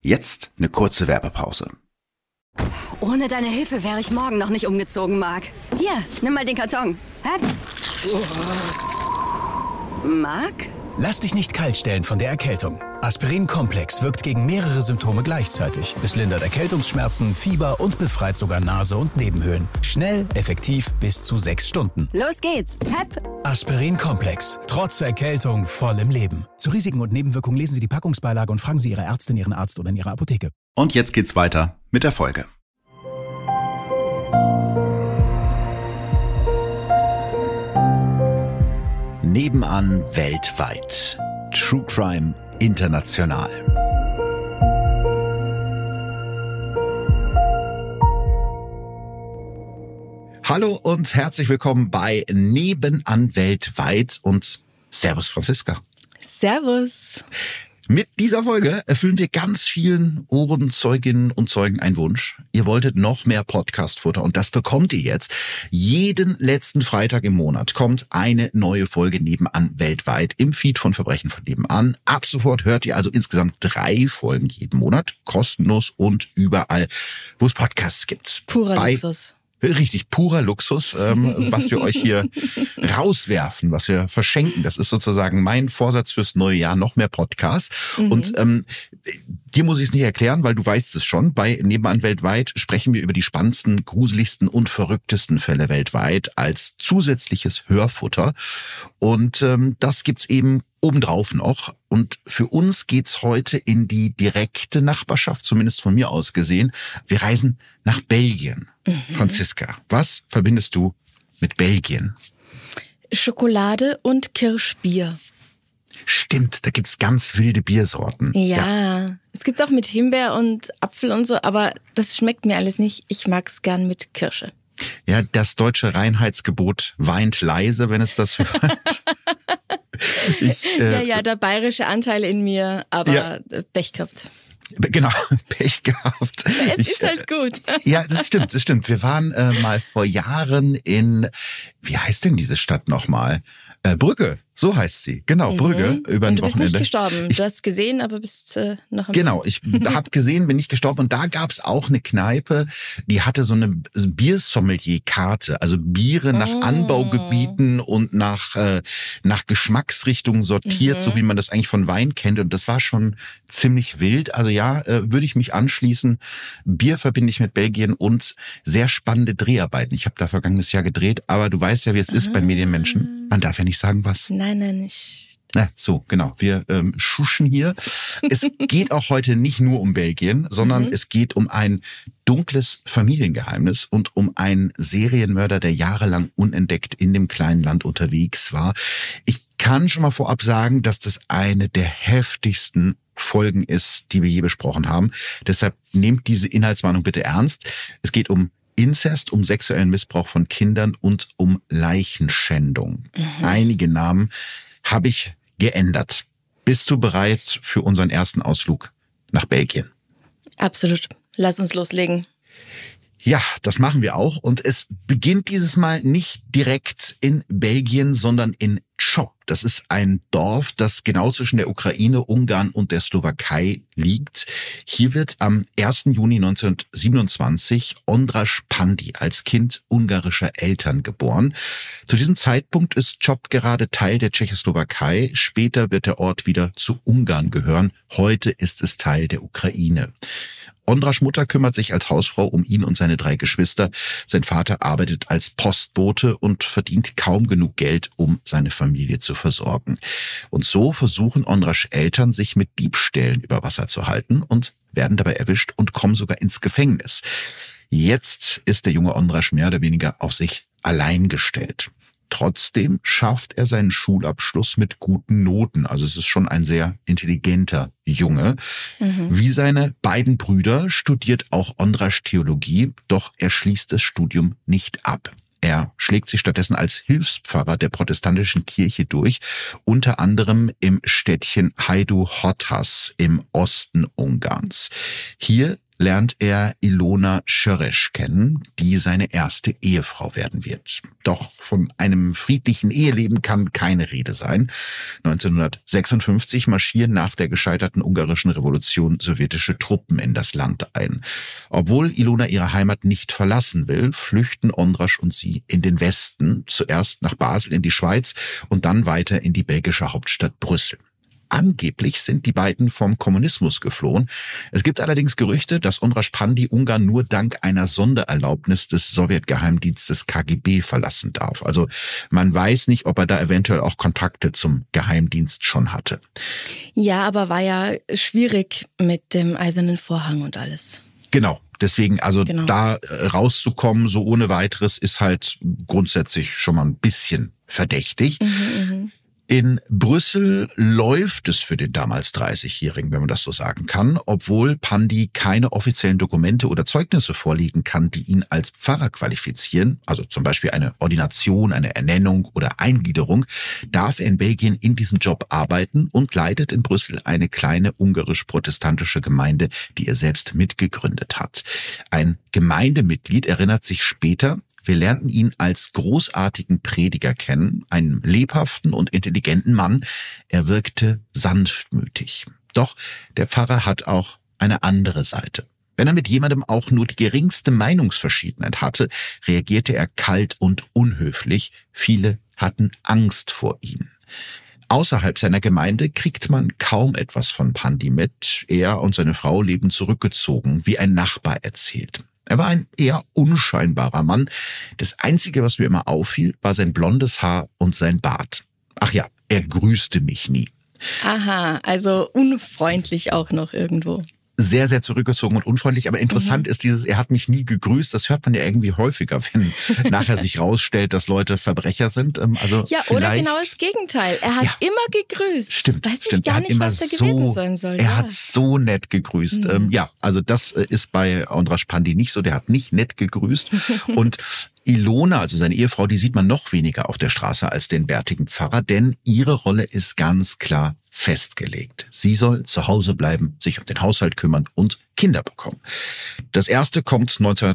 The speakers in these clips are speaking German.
Jetzt eine kurze Werbepause. Ohne deine Hilfe wäre ich morgen noch nicht umgezogen, Marc. Hier, nimm mal den Karton. Hä? Marc? Lass dich nicht kalt stellen von der Erkältung. Aspirin Complex wirkt gegen mehrere Symptome gleichzeitig. Es lindert Erkältungsschmerzen, Fieber und befreit sogar Nase und Nebenhöhlen. Schnell, effektiv, bis zu 6 Stunden. Los geht's. Hep. Aspirin Complex. Trotz Erkältung voll im Leben. Zu Risiken und Nebenwirkungen lesen Sie die Packungsbeilage und fragen Sie Ihre Ärztin, Ihren Arzt oder in Ihrer Apotheke. Und jetzt geht's weiter mit der Folge. Nebenan weltweit. True Crime international. Hallo und herzlich willkommen bei Nebenan weltweit und Servus Franziska. Servus. Mit dieser Folge erfüllen wir ganz vielen Ohrenzeuginnen und Zeugen einen Wunsch. Ihr wolltet noch mehr Podcast-Futter und das bekommt ihr jetzt. Jeden letzten Freitag im Monat kommt eine neue Folge Nebenan weltweit im Feed von Verbrechen von nebenan. Ab sofort hört ihr also insgesamt 3 Folgen jeden Monat, kostenlos und überall, wo es Podcasts gibt. Purer Luxus. Richtig, purer Luxus, was wir euch hier rauswerfen, was wir verschenken. Das ist sozusagen mein Vorsatz fürs neue Jahr, noch mehr Podcasts. Und dir muss ich es nicht erklären, weil du weißt es schon. Bei Nebenan weltweit sprechen wir über die spannendsten, gruseligsten und verrücktesten Fälle weltweit als zusätzliches Hörfutter. Und das gibt's eben obendrauf noch. Und für uns geht's heute in die direkte Nachbarschaft, zumindest von mir aus gesehen. Wir reisen nach Belgien. Franziska, was verbindest du mit Belgien? Schokolade und Kirschbier. Stimmt, da gibt's ganz wilde Biersorten. Ja, es gibt's auch mit Himbeer und Apfel und so, aber das schmeckt mir alles nicht. Ich mag's gern mit Kirsche. Ja, das deutsche Reinheitsgebot weint leise, wenn es das hört. Ja, der bayerische Anteil in mir, aber Pech gehabt. Genau, Pech gehabt. Es ist halt gut. Ja, das stimmt. Wir waren mal vor Jahren in, wie heißt denn diese Stadt nochmal? Brügge, so heißt sie. Genau, Brügge, über ein Und du bist Wochenende. nicht gestorben. Du hast gesehen, aber bist noch am Genau, ich habe gesehen, bin nicht gestorben. Und da gab's auch eine Kneipe, die hatte so eine Biersommelier-Karte. Also Biere nach Anbaugebieten und nach Geschmacksrichtungen sortiert, so wie man das eigentlich von Wein kennt. Und das war schon ziemlich wild. Also ja, würde ich mich anschließen. Bier verbinde ich mit Belgien und sehr spannende Dreharbeiten. Ich habe da vergangenes Jahr gedreht, aber du weißt ja, wie es ist bei Medienmenschen. Man darf ja nicht sagen, was. Nein, nicht. Na, so, genau. Wir schuschen hier. Es geht auch heute nicht nur um Belgien, sondern es geht um ein dunkles Familiengeheimnis und um einen Serienmörder, der jahrelang unentdeckt in dem kleinen Land unterwegs war. Ich kann schon mal vorab sagen, dass das eine der heftigsten Folgen ist, die wir je besprochen haben. Deshalb nehmt diese Inhaltswarnung bitte ernst. Es geht um Inzest, um sexuellen Missbrauch von Kindern und um Leichenschändung. Einige Namen habe ich geändert. Bist du bereit für unseren ersten Ausflug nach Belgien? Absolut. Lass uns loslegen. Ja, das machen wir auch. Und es beginnt dieses Mal nicht direkt in Belgien, sondern in Chop. Das ist ein Dorf, das genau zwischen der Ukraine, Ungarn und der Slowakei liegt. Hier wird am 1. Juni 1927 Ondráš Pandy als Kind ungarischer Eltern geboren. Zu diesem Zeitpunkt ist Chop gerade Teil der Tschechoslowakei. Später wird der Ort wieder zu Ungarn gehören. Heute ist es Teil der Ukraine. Ondráš Mutter kümmert sich als Hausfrau um ihn und seine 3 Geschwister. Sein Vater arbeitet als Postbote und verdient kaum genug Geld, um seine Familie zu versorgen. Und so versuchen Ondráš Eltern, sich mit Diebstählen über Wasser zu halten und werden dabei erwischt und kommen sogar ins Gefängnis. Jetzt ist der junge Ondráš mehr oder weniger auf sich allein gestellt. Trotzdem schafft er seinen Schulabschluss mit guten Noten. Also es ist schon ein sehr intelligenter Junge. Wie seine beiden Brüder studiert auch Ondráš Theologie, doch er schließt das Studium nicht ab. Er schlägt sich stattdessen als Hilfspfarrer der protestantischen Kirche durch, unter anderem im Städtchen Hajdú-Hódház im Osten Ungarns. Hier lernt er Ilona Szöres kennen, die seine erste Ehefrau werden wird. Doch von einem friedlichen Eheleben kann keine Rede sein. 1956 marschieren nach der gescheiterten ungarischen Revolution sowjetische Truppen in das Land ein. Obwohl Ilona ihre Heimat nicht verlassen will, flüchten Ondráš und sie in den Westen, zuerst nach Basel in die Schweiz und dann weiter in die belgische Hauptstadt Brüssel. Angeblich sind die beiden vom Kommunismus geflohen. Es gibt allerdings Gerüchte, dass Ondráš Pandy Ungarn nur dank einer Sondererlaubnis des Sowjetgeheimdienstes KGB verlassen darf. Also man weiß nicht, ob er da eventuell auch Kontakte zum Geheimdienst schon hatte. Ja, aber war ja schwierig mit dem Eisernen Vorhang und alles. Genau. Deswegen, da rauszukommen, so ohne weiteres, ist halt grundsätzlich schon mal ein bisschen verdächtig. In Brüssel läuft es für den damals 30-Jährigen, wenn man das so sagen kann, obwohl Pandy keine offiziellen Dokumente oder Zeugnisse vorlegen kann, die ihn als Pfarrer qualifizieren, also zum Beispiel eine Ordination, eine Ernennung oder Eingliederung, darf er in Belgien in diesem Job arbeiten und leitet in Brüssel eine kleine ungarisch-protestantische Gemeinde, die er selbst mitgegründet hat. Ein Gemeindemitglied erinnert sich später: Wir lernten ihn als großartigen Prediger kennen, einen lebhaften und intelligenten Mann. Er wirkte sanftmütig. Doch der Pfarrer hat auch eine andere Seite. Wenn er mit jemandem auch nur die geringste Meinungsverschiedenheit hatte, reagierte er kalt und unhöflich. Viele hatten Angst vor ihm. Außerhalb seiner Gemeinde kriegt man kaum etwas von Pandy mit. Er und seine Frau leben zurückgezogen, wie ein Nachbar erzählt. Er war ein eher unscheinbarer Mann. Das Einzige, was mir immer auffiel, war sein blondes Haar und sein Bart. Ach ja, er grüßte mich nie. Aha, also unfreundlich auch noch irgendwo. Sehr, sehr zurückgezogen und unfreundlich. Aber interessant ist er hat mich nie gegrüßt. Das hört man ja irgendwie häufiger, wenn nachher sich rausstellt, dass Leute Verbrecher sind. Also ja, oder genau das Gegenteil. Er hat immer gegrüßt. Stimmt. Weiß ich gar nicht, was da gewesen sein soll. Er hat so nett gegrüßt. Also das ist bei Ondráš Pandy nicht so. Der hat nicht nett gegrüßt. Und Ilona, also seine Ehefrau, die sieht man noch weniger auf der Straße als den bärtigen Pfarrer, denn ihre Rolle ist ganz klar festgelegt. Sie soll zu Hause bleiben, sich um den Haushalt kümmern und Kinder bekommen. Das erste kommt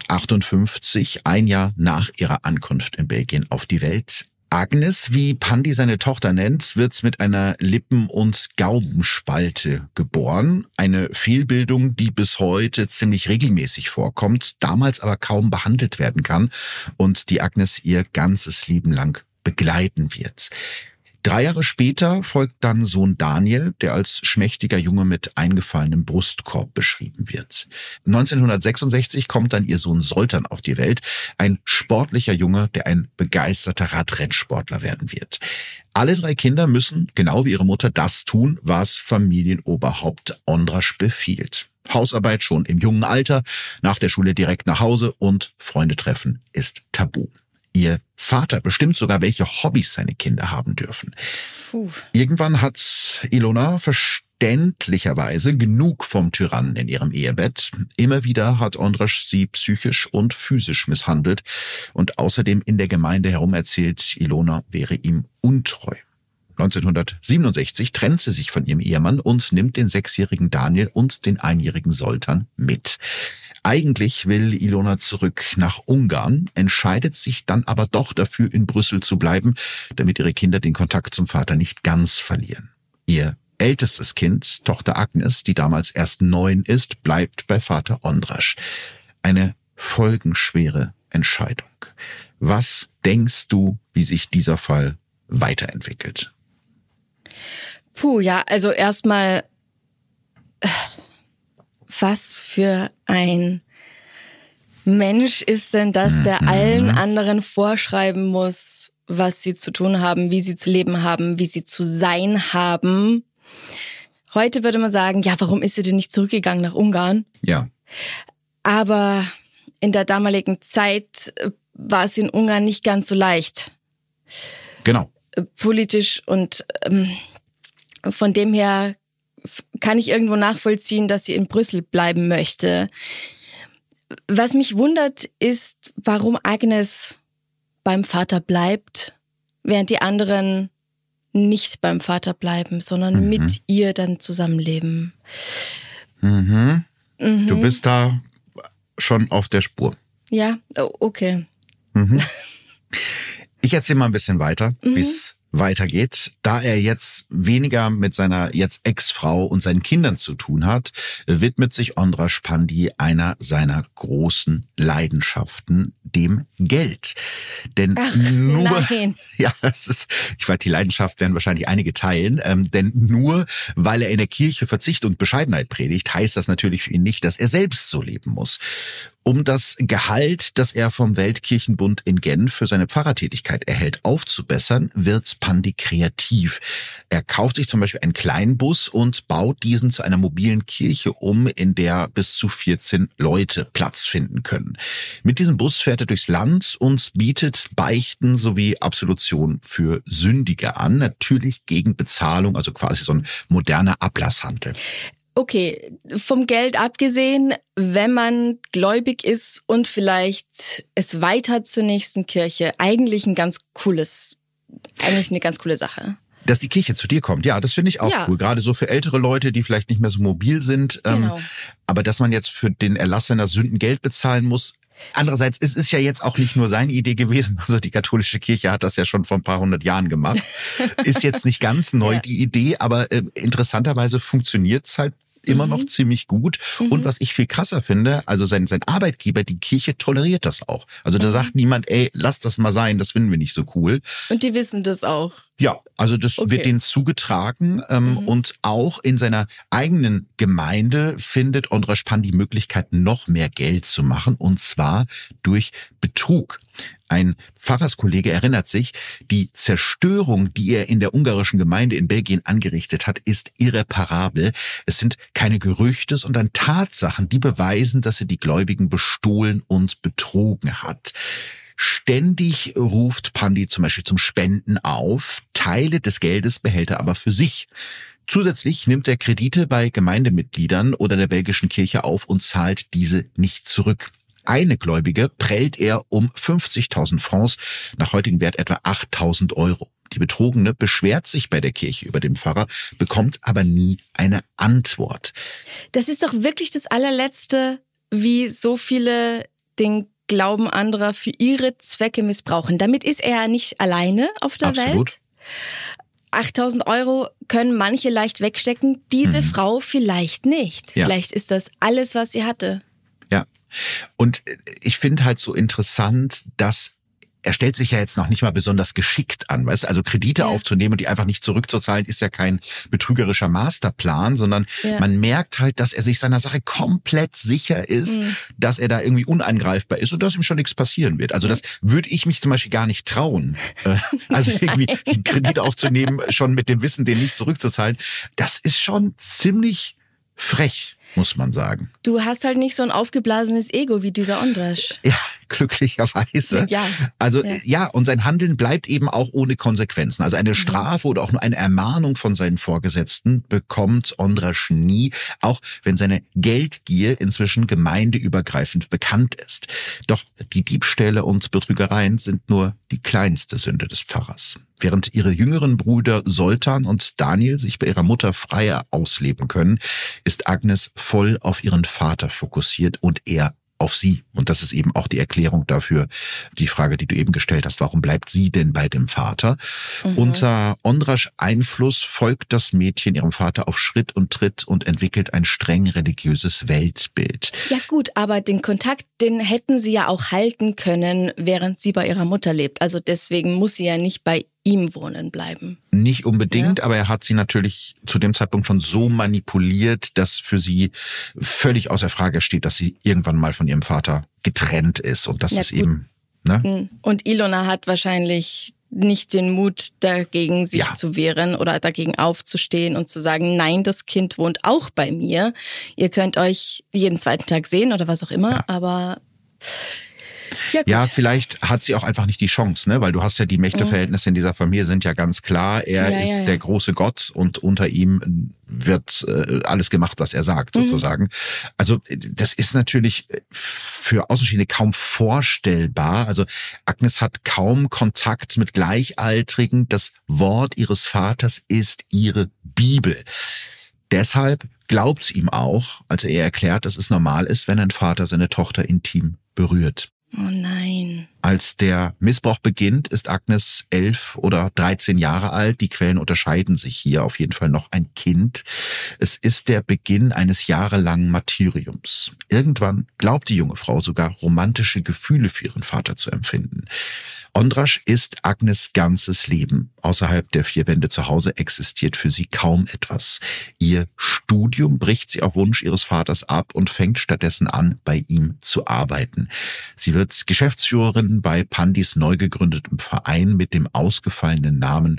1958, ein Jahr nach ihrer Ankunft in Belgien, auf die Welt. Agnes, wie Pandy seine Tochter nennt, wird mit einer Lippen- und Gaubenspalte geboren. Eine Fehlbildung, die bis heute ziemlich regelmäßig vorkommt, damals aber kaum behandelt werden kann und die Agnes ihr ganzes Leben lang begleiten wird. 3 Jahre später folgt dann Sohn Daniel, der als schmächtiger Junge mit eingefallenem Brustkorb beschrieben wird. 1966 kommt dann ihr Sohn Zoltán auf die Welt, ein sportlicher Junge, der ein begeisterter Radrennsportler werden wird. Alle 3 Kinder müssen, genau wie ihre Mutter, das tun, was Familienoberhaupt Ondráš befiehlt. Hausarbeit schon im jungen Alter, nach der Schule direkt nach Hause und Freunde treffen ist tabu. Ihr Vater bestimmt sogar, welche Hobbys seine Kinder haben dürfen. Irgendwann hat Ilona verständlicherweise genug vom Tyrannen in ihrem Ehebett. Immer wieder hat Ondráš sie psychisch und physisch misshandelt und außerdem in der Gemeinde herum erzählt, Ilona wäre ihm untreu. 1967 trennt sie sich von ihrem Ehemann und nimmt den 6-jährigen Daniel und den 1-jährigen Zoltán mit. Eigentlich will Ilona zurück nach Ungarn, entscheidet sich dann aber doch dafür, in Brüssel zu bleiben, damit ihre Kinder den Kontakt zum Vater nicht ganz verlieren. Ihr ältestes Kind, Tochter Agnes, die damals erst 9 ist, bleibt bei Vater Ondráš. Eine folgenschwere Entscheidung. Was denkst du, wie sich dieser Fall weiterentwickelt? Ja, also erstmal, was für ein Mensch ist denn das, der allen anderen vorschreiben muss, was sie zu tun haben, wie sie zu leben haben, wie sie zu sein haben. Heute würde man sagen, ja, warum ist sie denn nicht zurückgegangen nach Ungarn? Ja. Aber in der damaligen Zeit war es in Ungarn nicht ganz so leicht. Genau. Politisch und von dem her kann ich irgendwo nachvollziehen, dass sie in Brüssel bleiben möchte. Was mich wundert, ist, warum Agnes beim Vater bleibt, während die anderen nicht beim Vater bleiben, sondern mit ihr dann zusammenleben. Du bist da schon auf der Spur. Ja, okay. Ich erzähle mal ein bisschen weiter, wie es weitergeht. Da er jetzt weniger mit seiner jetzt Ex-Frau und seinen Kindern zu tun hat, widmet sich Ondras Pandey einer seiner großen Leidenschaften, dem Geld. Denn ja, ich weiß, die Leidenschaft werden wahrscheinlich einige teilen, denn nur weil er in der Kirche Verzicht und Bescheidenheit predigt, heißt das natürlich für ihn nicht, dass er selbst so leben muss. Um das Gehalt, das er vom Weltkirchenbund in Genf für seine Pfarrertätigkeit erhält, aufzubessern, wird Pandey kreativ. Er kauft sich zum Beispiel einen kleinen Bus und baut diesen zu einer mobilen Kirche um, in der bis zu 14 Leute Platz finden können. Mit diesem Bus fährt er durchs Land und bietet Beichten sowie Absolution für Sündige an, natürlich gegen Bezahlung, also quasi so ein moderner Ablasshandel. Okay, vom Geld abgesehen, wenn man gläubig ist und vielleicht es weiter zur nächsten Kirche, eigentlich eine ganz coole Sache. Dass die Kirche zu dir kommt, ja, das finde ich auch cool. Gerade so für ältere Leute, die vielleicht nicht mehr so mobil sind. Genau. Aber dass man jetzt für den Erlass seiner Sünden Geld bezahlen muss. Andererseits, es ist ja jetzt auch nicht nur seine Idee gewesen. Also die katholische Kirche hat das ja schon vor ein paar hundert Jahren gemacht. Ist jetzt nicht ganz neu, die Idee, aber interessanterweise funktioniert's halt immer noch ziemlich gut. Und was ich viel krasser finde, also sein Arbeitgeber, die Kirche, toleriert das auch. Also da sagt niemand, ey, lass das mal sein, das finden wir nicht so cool. Und die wissen das auch. Ja, also das wird denen zugetragen. Und auch in seiner eigenen Gemeinde findet Ondras Pandey Möglichkeiten, noch mehr Geld zu machen. Und zwar durch Betrug. Ein Pfarrerskollege erinnert sich, die Zerstörung, die er in der ungarischen Gemeinde in Belgien angerichtet hat, ist irreparabel. Es sind keine Gerüchte, sondern Tatsachen, die beweisen, dass er die Gläubigen bestohlen und betrogen hat. Ständig ruft Pandey zum Beispiel zum Spenden auf, Teile des Geldes behält er aber für sich. Zusätzlich nimmt er Kredite bei Gemeindemitgliedern oder der belgischen Kirche auf und zahlt diese nicht zurück. Eine Gläubige prellt er um 50.000 Francs, nach heutigem Wert etwa 8.000 Euro. Die Betrogene beschwert sich bei der Kirche über den Pfarrer, bekommt aber nie eine Antwort. Das ist doch wirklich das allerletzte, wie so viele den Glauben anderer für ihre Zwecke missbrauchen. Damit ist er ja nicht alleine auf der Welt. 8.000 Euro können manche leicht wegstecken, diese Frau vielleicht nicht. Ja. Vielleicht ist das alles, was sie hatte. Ja. Und ich finde halt so interessant, dass er stellt sich ja jetzt noch nicht mal besonders geschickt an, weißt du? Also Kredite aufzunehmen und die einfach nicht zurückzuzahlen, ist ja kein betrügerischer Masterplan, sondern man merkt halt, dass er sich seiner Sache komplett sicher ist, dass er da irgendwie unangreifbar ist und dass ihm schon nichts passieren wird. Also das würde ich mich zum Beispiel gar nicht trauen. Also irgendwie einen Kredit aufzunehmen, schon mit dem Wissen, den nicht zurückzuzahlen, das ist schon ziemlich frech, muss man sagen. Du hast halt nicht so ein aufgeblasenes Ego wie dieser Ondras. Ja, glücklicherweise. Ja. Also ja, und sein Handeln bleibt eben auch ohne Konsequenzen. Also eine Strafe oder auch nur eine Ermahnung von seinen Vorgesetzten bekommt Ondras nie, auch wenn seine Geldgier inzwischen gemeindeübergreifend bekannt ist. Doch die Diebstähle und Betrügereien sind nur die kleinste Sünde des Pfarrers. Während ihre jüngeren Brüder Soltan und Daniel sich bei ihrer Mutter freier ausleben können, ist Agnes voll auf ihren Vater fokussiert und er auf sie. Und das ist eben auch die Erklärung dafür, die Frage, die du eben gestellt hast, warum bleibt sie denn bei dem Vater? Unter Ondras Einfluss folgt das Mädchen ihrem Vater auf Schritt und Tritt und entwickelt ein streng religiöses Weltbild. Ja gut, aber den Kontakt, den hätten sie ja auch halten können, während sie bei ihrer Mutter lebt. Also deswegen muss sie ja nicht bei ihm wohnen bleiben. Nicht unbedingt, aber er hat sie natürlich zu dem Zeitpunkt schon so manipuliert, dass für sie völlig außer Frage steht, dass sie irgendwann mal von ihrem Vater getrennt ist. Und das ist eben... Ne? Und Ilona hat wahrscheinlich nicht den Mut, dagegen sich zu wehren oder dagegen aufzustehen und zu sagen, nein, das Kind wohnt auch bei mir. Ihr könnt euch jeden zweiten Tag sehen oder was auch immer, aber... Ja, vielleicht hat sie auch einfach nicht die Chance, ne? Weil du hast ja die Mächteverhältnisse in dieser Familie sind ja ganz klar. Er ist der große Gott und unter ihm wird alles gemacht, was er sagt, sozusagen. Also das ist natürlich für Außenstehende kaum vorstellbar. Also Agnes hat kaum Kontakt mit Gleichaltrigen. Das Wort ihres Vaters ist ihre Bibel. Deshalb glaubt sie ihm auch, als er ihr erklärt, dass es normal ist, wenn ein Vater seine Tochter intim berührt. Oh nein. Als der Missbrauch beginnt, ist Agnes 11 oder 13 Jahre alt. Die Quellen unterscheiden sich hier, auf jeden Fall noch ein Kind. Es ist der Beginn eines jahrelangen Martyriums. Irgendwann glaubt die junge Frau sogar, romantische Gefühle für ihren Vater zu empfinden. Ondráš ist Agnes' ganzes Leben. Außerhalb der vier Wände zu Hause existiert für sie kaum etwas. Ihr Studium bricht sie auf Wunsch ihres Vaters ab und fängt stattdessen an, bei ihm zu arbeiten. Sie wird Geschäftsführerin bei Pandys neu gegründetem Verein mit dem ausgefallenen Namen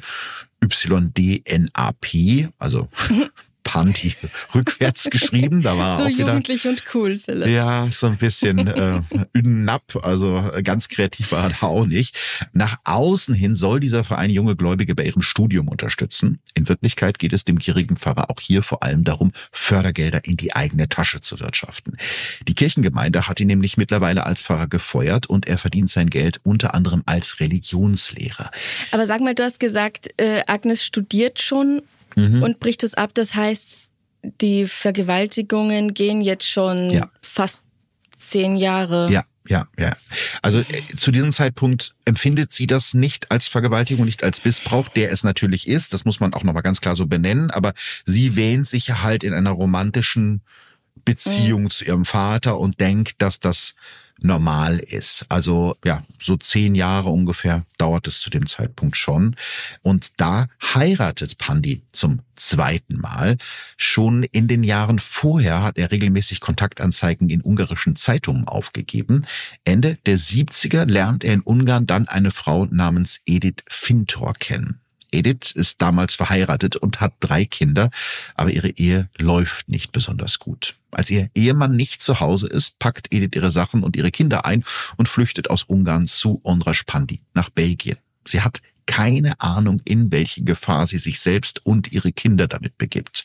YDNAP, also Pandy rückwärts geschrieben. Da war so auch wieder, jugendlich und cool, Philipp. ja, so ein bisschen Ünnap, also ganz kreativ war er auch nicht. Nach außen hin soll dieser Verein junge Gläubige bei ihrem Studium unterstützen. In Wirklichkeit geht es dem gierigen Pfarrer auch hier vor allem darum, Fördergelder in die eigene Tasche zu wirtschaften. Die Kirchengemeinde hat ihn nämlich mittlerweile als Pfarrer gefeuert und er verdient sein Geld unter anderem als Religionslehrer. Aber sag mal, du hast gesagt, Agnes studiert schon und bricht es ab. Das heißt, die Vergewaltigungen gehen jetzt schon fast 10 Jahre. Ja. Also zu diesem Zeitpunkt empfindet sie das nicht als Vergewaltigung, nicht als Missbrauch, der es natürlich ist. Das muss man auch nochmal ganz klar so benennen. Aber sie wähnt sich halt in einer romantischen Beziehung zu ihrem Vater und denkt, dass das normal ist. Also ja, so 10 Jahre ungefähr dauert es zu dem Zeitpunkt schon. Und da heiratet Pandy zum zweiten Mal. Schon in den Jahren vorher hat er regelmäßig Kontaktanzeigen in ungarischen Zeitungen aufgegeben. Ende der 70er lernt er in Ungarn dann eine Frau namens Edith Fintor kennen. Edith ist damals verheiratet und hat 3 Kinder, aber ihre Ehe läuft nicht besonders gut. Als ihr Ehemann nicht zu Hause ist, packt Edith ihre Sachen und ihre Kinder ein und flüchtet aus Ungarn zu Ondráš Pandy nach Belgien. Sie hat keine Ahnung, in welche Gefahr sie sich selbst und ihre Kinder damit begibt.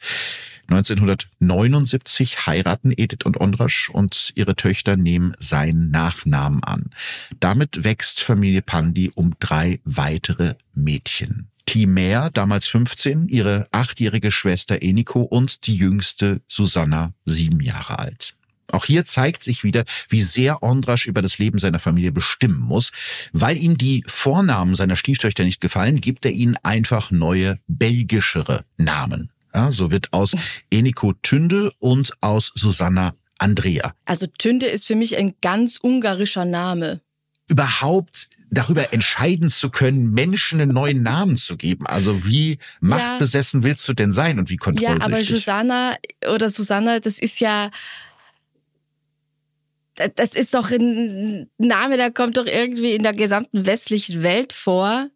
1979 heiraten Edith und Ondráš und ihre Töchter nehmen seinen Nachnamen an. Damit wächst Familie Pandy um 3 weitere Mädchen. Timea, damals 15, ihre 8-jährige Schwester Eniko und die jüngste Susanna, 7 Jahre alt. Auch hier zeigt sich wieder, wie sehr Ondráš über das Leben seiner Familie bestimmen muss. Weil ihm die Vornamen seiner Stieftöchter nicht gefallen, gibt er ihnen einfach neue, belgischere Namen. Ja, so wird aus Eniko Tünde und aus Susanna Andrea. Also Tünde ist für mich ein ganz ungarischer Name. Überhaupt darüber entscheiden zu können, Menschen einen neuen Namen zu geben. Also wie machtbesessen willst du denn sein und wie kontrollsüchtig? Ja, aber Susanna oder Susanna, das ist doch ein Name, der kommt doch irgendwie in der gesamten westlichen Welt vor.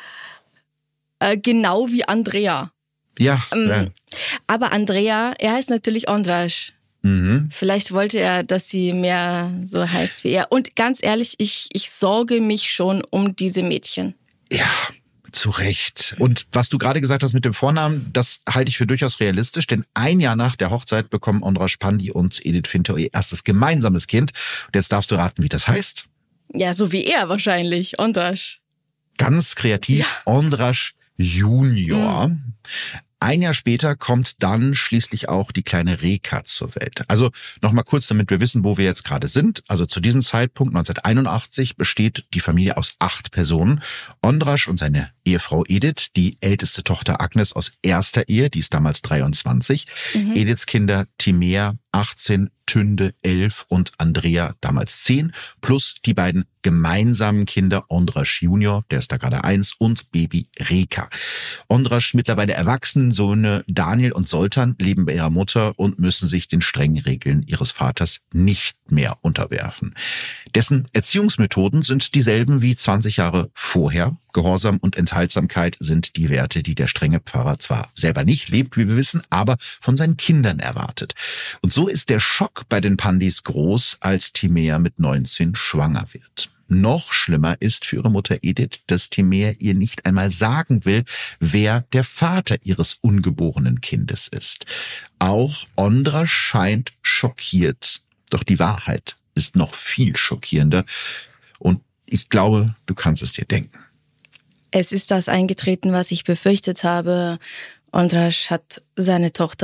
Genau wie Andrea. Ja. Aber Andrea, er heißt natürlich Ondráš. Vielleicht wollte er, dass sie mehr so heißt wie er. Und ganz ehrlich, ich sorge mich schon um diese Mädchen. Ja, zu Recht. Und was du gerade gesagt hast mit dem Vornamen, das halte ich für durchaus realistisch, denn ein Jahr nach der Hochzeit bekommen Ondráš Pandy und Edith Fintor ihr erstes gemeinsames Kind. Und jetzt darfst du raten, wie das heißt. Ja, so wie er wahrscheinlich, Ondráš. Ganz kreativ, ja. Ondráš Junior. Ein Jahr später kommt dann schließlich auch die kleine Reka zur Welt. Also nochmal kurz, damit wir wissen, wo wir jetzt gerade sind. Also zu diesem Zeitpunkt, 1981, besteht die Familie aus 8 Personen. Ondráš und seine Ehefrau Edith, die älteste Tochter Agnes aus erster Ehe, die ist damals 23. Ediths Kinder Timea, 18, Tünde 11 und Andrea, damals 10, plus die beiden gemeinsamen Kinder Ondráš Junior, der ist da gerade 1, und Baby Reka. Ondráš, mittlerweile erwachsen, Söhne Daniel und Zoltán leben bei ihrer Mutter und müssen sich den strengen Regeln ihres Vaters nicht mehr unterwerfen. Dessen Erziehungsmethoden sind dieselben wie 20 Jahre vorher. Gehorsam und Enthaltsamkeit sind die Werte, die der strenge Pfarrer zwar selber nicht lebt, wie wir wissen, aber von seinen Kindern erwartet. Und so ist der Schock bei den Pandys groß, als Timea mit 19 schwanger wird. Noch schlimmer ist für ihre Mutter Edith, dass Timea ihr nicht einmal sagen will, wer der Vater ihres ungeborenen Kindes ist. Auch Ondráš scheint schockiert, doch die Wahrheit ist noch viel schockierender. Und ich glaube, du kannst es dir denken. Es ist das eingetreten, was ich befürchtet habe. Ondráš hat seine Tochter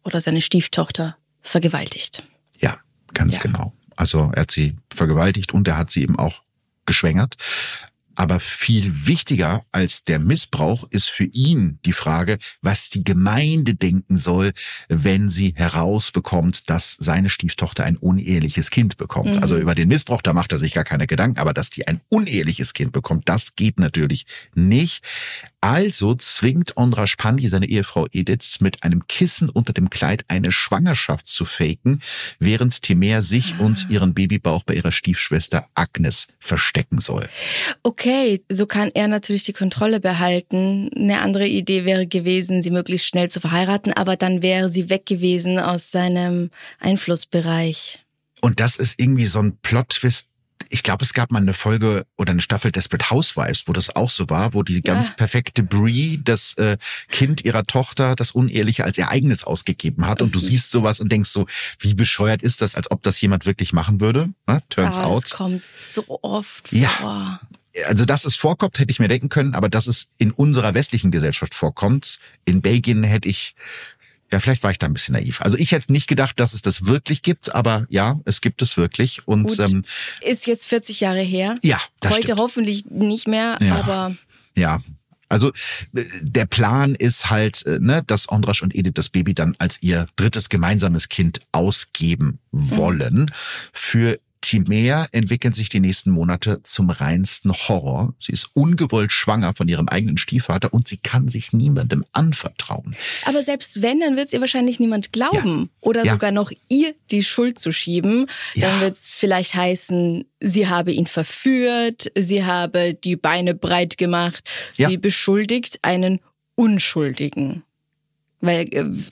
oder seine Stieftochter vergewaltigt. Ja, ganz genau. Also er hat sie vergewaltigt und er hat sie eben auch geschwängert. Aber viel wichtiger als der Missbrauch ist für ihn die Frage, was die Gemeinde denken soll, wenn sie herausbekommt, dass seine Stieftochter ein uneheliches Kind bekommt. Also über den Missbrauch, da macht er sich gar keine Gedanken, aber dass die ein uneheliches Kind bekommt, das geht natürlich nicht. Also zwingt Ondřáš Pandý seine Ehefrau Edith mit einem Kissen unter dem Kleid eine Schwangerschaft zu faken, während Timea sich und ihren Babybauch bei ihrer Stiefschwester Agnes verstecken soll. Okay, so kann er natürlich die Kontrolle behalten. Eine andere Idee wäre gewesen, sie möglichst schnell zu verheiraten, aber dann wäre sie weg gewesen aus seinem Einflussbereich. Und das ist irgendwie so ein Plot-Twist. Ich glaube, es gab mal eine Folge oder eine Staffel Desperate Housewives, wo das auch so war, wo die ganz perfekte Brie, das Kind ihrer Tochter, das Uneheliche als ihr eigenes ausgegeben hat. Und du siehst sowas und denkst so, wie bescheuert ist das, als ob das jemand wirklich machen würde? Turns out. Das kommt so oft vor. Ja. Also, dass es vorkommt, hätte ich mir denken können, aber dass es in unserer westlichen Gesellschaft vorkommt. In Belgien hätte ich, vielleicht war ich da ein bisschen naiv. Also ich hätte nicht gedacht, dass es das wirklich gibt, aber ja, es gibt es wirklich. Und gut, ist jetzt 40 Jahre her. Ja, das heute stimmt. Hoffentlich nicht mehr, aber... Ja, also der Plan ist halt, dass Ondřáš und Edith das Baby dann als ihr drittes gemeinsames Kind ausgeben wollen. Für Timea entwickeln sich die nächsten Monate zum reinsten Horror. Sie ist ungewollt schwanger von ihrem eigenen Stiefvater und sie kann sich niemandem anvertrauen. Aber selbst wenn, dann wird es ihr wahrscheinlich niemand glauben. Oder sogar noch ihr die Schuld zu schieben. Dann wird es vielleicht heißen, sie habe ihn verführt, sie habe die Beine breit gemacht. Sie beschuldigt einen Unschuldigen. Weil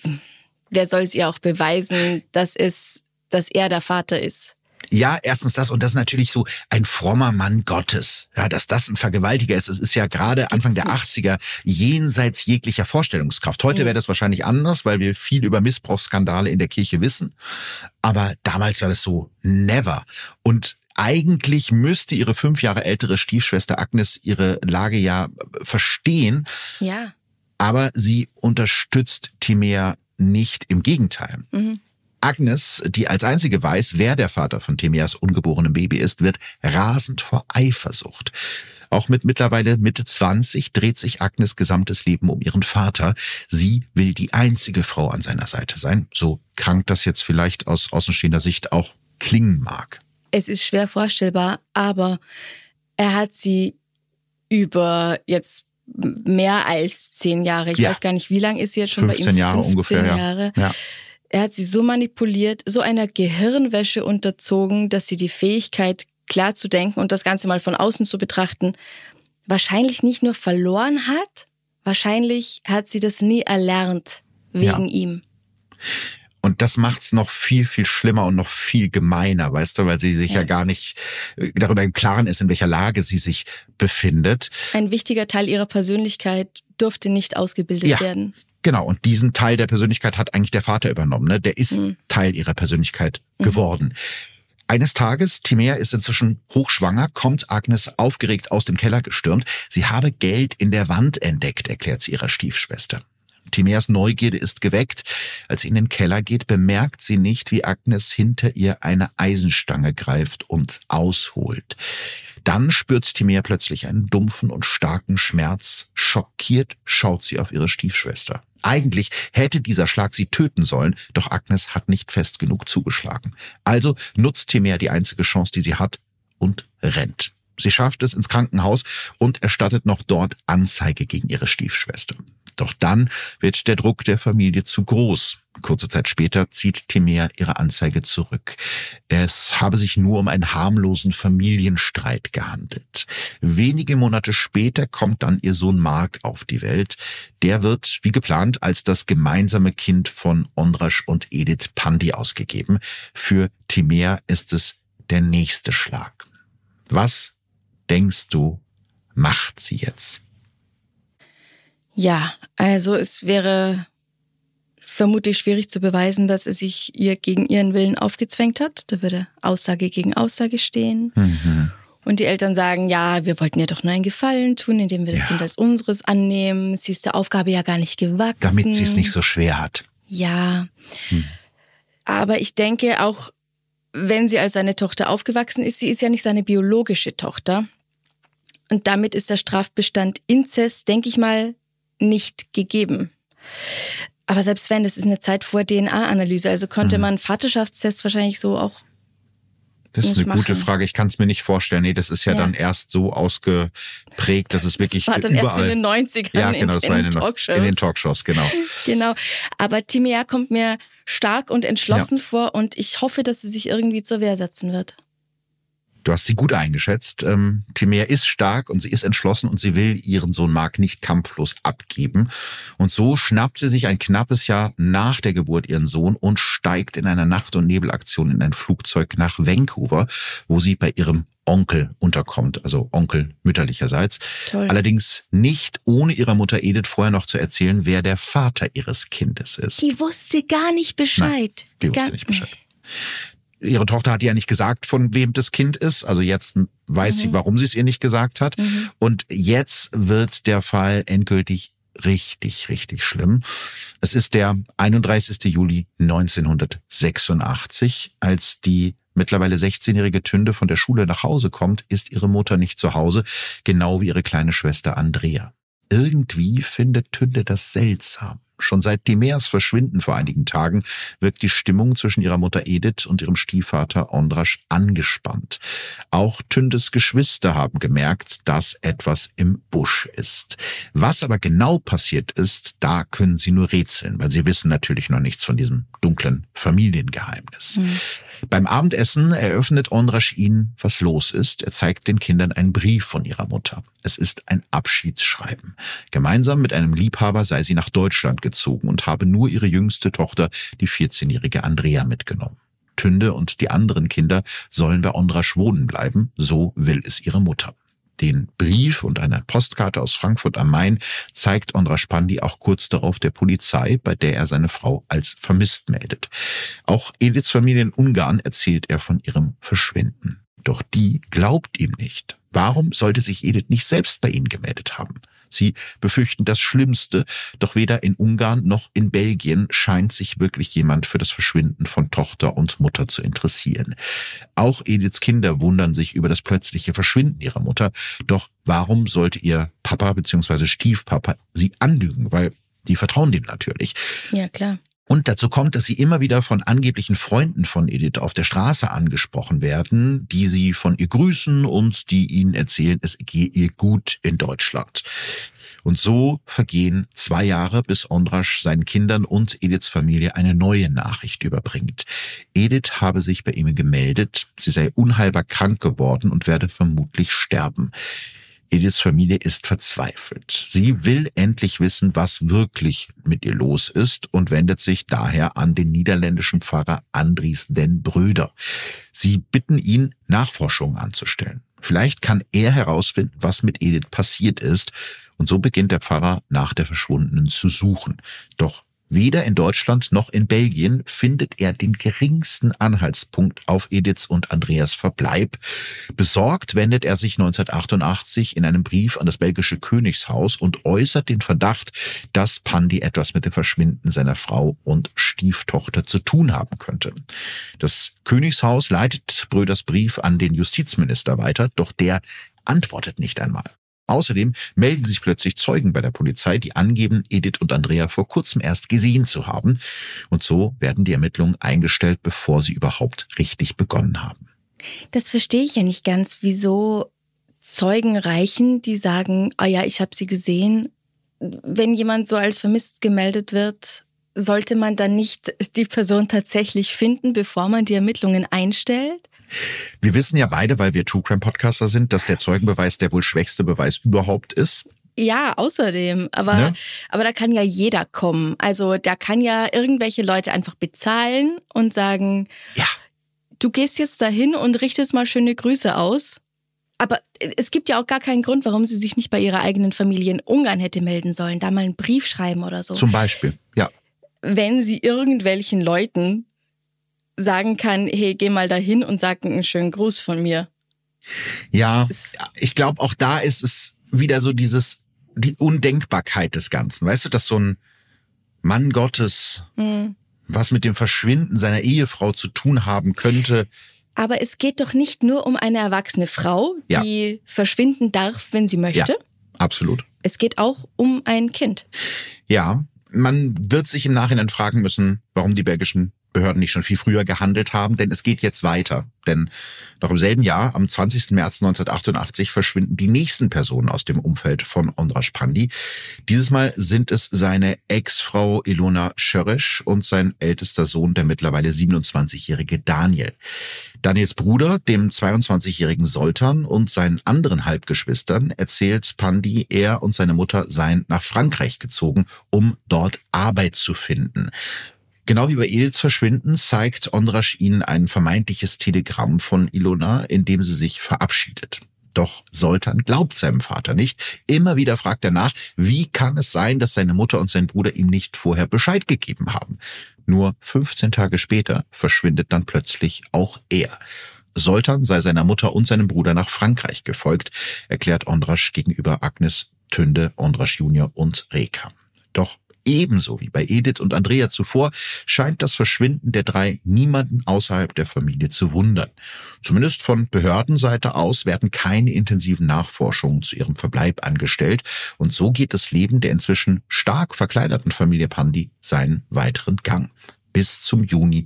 wer soll es ihr auch beweisen, dass er der Vater ist? Ja, erstens das und das ist natürlich so ein frommer Mann Gottes. Ja, dass das ein Vergewaltiger ist, das ist ja gerade Anfang der 80er jenseits jeglicher Vorstellungskraft. Heute wäre das wahrscheinlich anders, weil wir viel über Missbrauchsskandale in der Kirche wissen. Aber damals war das so never. Und eigentlich müsste ihre 5 Jahre ältere Stiefschwester Agnes ihre Lage ja verstehen. Ja. Aber sie unterstützt Timea nicht, im Gegenteil. Agnes, die als einzige weiß, wer der Vater von Timeas ungeborenem Baby ist, wird rasend vor Eifersucht. Auch mit mittlerweile Mitte 20 dreht sich Agnes' gesamtes Leben um ihren Vater. Sie will die einzige Frau an seiner Seite sein, so krank das jetzt vielleicht aus außenstehender Sicht auch klingen mag. Es ist schwer vorstellbar, aber er hat sie über jetzt mehr als 10 Jahre, ich weiß gar nicht, wie lange ist sie jetzt schon bei ihm? 15 Jahre ungefähr, Jahre. Ja. Er hat sie so manipuliert, so einer Gehirnwäsche unterzogen, dass sie die Fähigkeit, klar zu denken und das Ganze mal von außen zu betrachten, wahrscheinlich nicht nur verloren hat, wahrscheinlich hat sie das nie erlernt wegen ihm. Und das macht's noch viel, viel schlimmer und noch viel gemeiner, weißt du, weil sie sich ja gar nicht darüber im Klaren ist, in welcher Lage sie sich befindet. Ein wichtiger Teil ihrer Persönlichkeit durfte nicht ausgebildet werden. Genau, und diesen Teil der Persönlichkeit hat eigentlich der Vater übernommen. Ne? Der ist Teil ihrer Persönlichkeit geworden. Eines Tages, Timea ist inzwischen hochschwanger, kommt Agnes aufgeregt aus dem Keller gestürmt. Sie habe Geld in der Wand entdeckt, erklärt sie ihrer Stiefschwester. Timeas Neugierde ist geweckt. Als sie in den Keller geht, bemerkt sie nicht, wie Agnes hinter ihr eine Eisenstange greift und ausholt. Dann spürt Timea plötzlich einen dumpfen und starken Schmerz. Schockiert schaut sie auf ihre Stiefschwester. Eigentlich hätte dieser Schlag sie töten sollen, doch Agnes hat nicht fest genug zugeschlagen. Also nutzt Timea die einzige Chance, die sie hat, und rennt. Sie schafft es ins Krankenhaus und erstattet noch dort Anzeige gegen ihre Stiefschwester. Doch dann wird der Druck der Familie zu groß. Kurze Zeit später zieht Timea ihre Anzeige zurück. Es habe sich nur um einen harmlosen Familienstreit gehandelt. Wenige Monate später kommt dann ihr Sohn Mark auf die Welt. Der wird, wie geplant, als das gemeinsame Kind von Ondřáš und Edith Pandý ausgegeben. Für Timea ist es der nächste Schlag. Was denkst du, macht sie jetzt? Ja, also es wäre vermutlich schwierig zu beweisen, dass er sich ihr gegen ihren Willen aufgezwängt hat. Da würde Aussage gegen Aussage stehen. Und die Eltern sagen, ja, wir wollten ihr doch nur einen Gefallen tun, indem wir das Kind als unseres annehmen. Sie ist der Aufgabe ja gar nicht gewachsen. Damit sie es nicht so schwer hat. Ja. Aber ich denke auch, wenn sie als seine Tochter aufgewachsen ist, sie ist ja nicht seine biologische Tochter. Und damit ist der Strafbestand Inzest, denke ich mal, nicht gegeben. Aber selbst wenn, das ist eine Zeit vor DNA-Analyse, also konnte man Vaterschaftstest wahrscheinlich so auch Das ist nicht eine gute machen. Frage. Ich kann es mir nicht vorstellen. Nee, das ist ja dann erst so ausgeprägt, dass es wirklich Das war dann überall... erst in den 90ern ja, genau, das war in den Talkshows. In den Talkshows, genau. Genau. Aber Timea kommt mir stark und entschlossen vor und ich hoffe, dass sie sich irgendwie zur Wehr setzen wird. Du hast sie gut eingeschätzt. Timea ist stark und sie ist entschlossen und sie will ihren Sohn Mark nicht kampflos abgeben. Und so schnappt sie sich ein knappes Jahr nach der Geburt ihren Sohn und steigt in einer Nacht- und Nebelaktion in ein Flugzeug nach Vancouver, wo sie bei ihrem Onkel unterkommt, also Onkel mütterlicherseits. Toll. Allerdings nicht ohne ihrer Mutter Edith vorher noch zu erzählen, wer der Vater ihres Kindes ist. Die wusste gar nicht Bescheid. Nein, die wusste nicht Bescheid. Ihre Tochter hat ihr ja nicht gesagt, von wem das Kind ist. Also jetzt weiß sie, warum sie es ihr nicht gesagt hat. Und jetzt wird der Fall endgültig richtig, richtig schlimm. Es ist der 31. Juli 1986, als die mittlerweile 16-jährige Tünde von der Schule nach Hause kommt, ist ihre Mutter nicht zu Hause, genau wie ihre kleine Schwester Andrea. Irgendwie findet Tünde das seltsam. Schon seit Timeas Verschwinden vor einigen Tagen wirkt die Stimmung zwischen ihrer Mutter Edith und ihrem Stiefvater Ondřáš angespannt. Auch Tündes Geschwister haben gemerkt, dass etwas im Busch ist. Was aber genau passiert ist, da können sie nur rätseln, weil sie wissen natürlich noch nichts von diesem dunklen Familiengeheimnis. Beim Abendessen eröffnet Ondřáš ihnen, was los ist. Er zeigt den Kindern einen Brief von ihrer Mutter. Es ist ein Abschiedsschreiben. Gemeinsam mit einem Liebhaber sei sie nach Deutschland gezogen und habe nur ihre jüngste Tochter, die 14-jährige Andrea, mitgenommen. Tünde und die anderen Kinder sollen bei Ondřáš wohnen bleiben, so will es ihre Mutter. Den Brief und eine Postkarte aus Frankfurt am Main zeigt Ondřáš Pandi auch kurz darauf der Polizei, bei der er seine Frau als vermisst meldet. Auch Ediths Familie in Ungarn erzählt er von ihrem Verschwinden. Doch die glaubt ihm nicht. Warum sollte sich Edith nicht selbst bei ihnen gemeldet haben? Sie befürchten das Schlimmste, doch weder in Ungarn noch in Belgien scheint sich wirklich jemand für das Verschwinden von Tochter und Mutter zu interessieren. Auch Ediths Kinder wundern sich über das plötzliche Verschwinden ihrer Mutter. Doch warum sollte ihr Papa bzw. Stiefpapa sie anlügen? Weil die vertrauen dem natürlich. Ja, klar. Und dazu kommt, dass sie immer wieder von angeblichen Freunden von Edith auf der Straße angesprochen werden, die sie von ihr grüßen und die ihnen erzählen, es gehe ihr gut in Deutschland. Und so vergehen 2 Jahre, bis Ondřáš seinen Kindern und Ediths Familie eine neue Nachricht überbringt. Edith habe sich bei ihm gemeldet, sie sei unheilbar krank geworden und werde vermutlich sterben. Ediths Familie ist verzweifelt. Sie will endlich wissen, was wirklich mit ihr los ist und wendet sich daher an den niederländischen Pfarrer Andries den Bröder. Sie bitten ihn, Nachforschungen anzustellen. Vielleicht kann er herausfinden, was mit Edith passiert ist. Und so beginnt der Pfarrer nach der Verschwundenen zu suchen. Doch weder in Deutschland noch in Belgien findet er den geringsten Anhaltspunkt auf Ediths und Andreas Verbleib. Besorgt wendet er sich 1988 in einem Brief an das belgische Königshaus und äußert den Verdacht, dass Pandi etwas mit dem Verschwinden seiner Frau und Stieftochter zu tun haben könnte. Das Königshaus leitet Bröders Brief an den Justizminister weiter, doch der antwortet nicht einmal. Außerdem melden sich plötzlich Zeugen bei der Polizei, die angeben, Edith und Andrea vor kurzem erst gesehen zu haben. Und so werden die Ermittlungen eingestellt, bevor sie überhaupt richtig begonnen haben. Das verstehe ich ja nicht ganz, wieso Zeugen reichen, die sagen, oh ja, ich habe sie gesehen. Wenn jemand so als vermisst gemeldet wird, sollte man dann nicht die Person tatsächlich finden, bevor man die Ermittlungen einstellt? Wir wissen ja beide, weil wir True Crime Podcaster sind, dass der Zeugenbeweis der wohl schwächste Beweis überhaupt ist. Ja, außerdem. Aber da kann ja jeder kommen. Also da kann ja irgendwelche Leute einfach bezahlen und sagen, ja, du gehst jetzt dahin und richtest mal schöne Grüße aus. Aber es gibt ja auch gar keinen Grund, warum sie sich nicht bei ihrer eigenen Familie in Ungarn hätte melden sollen. Da mal einen Brief schreiben oder so. Zum Beispiel, ja. Wenn sie irgendwelchen Leuten sagen kann, hey, geh mal dahin und sag einen schönen Gruß von mir. Ja, ich glaube, auch da ist es wieder so die Undenkbarkeit des Ganzen. Weißt du, dass so ein Mann Gottes, was mit dem Verschwinden seiner Ehefrau zu tun haben könnte. Aber es geht doch nicht nur um eine erwachsene Frau, die verschwinden darf, wenn sie möchte. Ja, absolut. Es geht auch um ein Kind. Ja, man wird sich im Nachhinein fragen müssen, warum die belgischen Behörden nicht schon viel früher gehandelt haben, denn es geht jetzt weiter. Denn noch im selben Jahr, am 20. März 1988, verschwinden die nächsten Personen aus dem Umfeld von Ondráš Pandy. Dieses Mal sind es seine Ex-Frau Ilona Šereš und sein ältester Sohn, der mittlerweile 27-jährige Daniel. Daniels Bruder, dem 22-jährigen Zoltán, und seinen anderen Halbgeschwistern erzählt Pandy, er und seine Mutter seien nach Frankreich gezogen, um dort Arbeit zu finden. Genau wie bei Ediths Verschwinden zeigt Ondráš ihnen ein vermeintliches Telegramm von Ilona, in dem sie sich verabschiedet. Doch Zoltán glaubt seinem Vater nicht. Immer wieder fragt er nach, wie kann es sein, dass seine Mutter und sein Bruder ihm nicht vorher Bescheid gegeben haben. Nur 15 Tage später verschwindet dann plötzlich auch er. Zoltán sei seiner Mutter und seinem Bruder nach Frankreich gefolgt, erklärt Ondráš gegenüber Agnes, Tünde, Ondráš Junior und Réka. Doch ebenso wie bei Edith und Andrea zuvor scheint das Verschwinden der drei niemanden außerhalb der Familie zu wundern. Zumindest von Behördenseite aus werden keine intensiven Nachforschungen zu ihrem Verbleib angestellt. Und so geht das Leben der inzwischen stark verkleinerten Familie Pandy seinen weiteren Gang. Bis zum Juni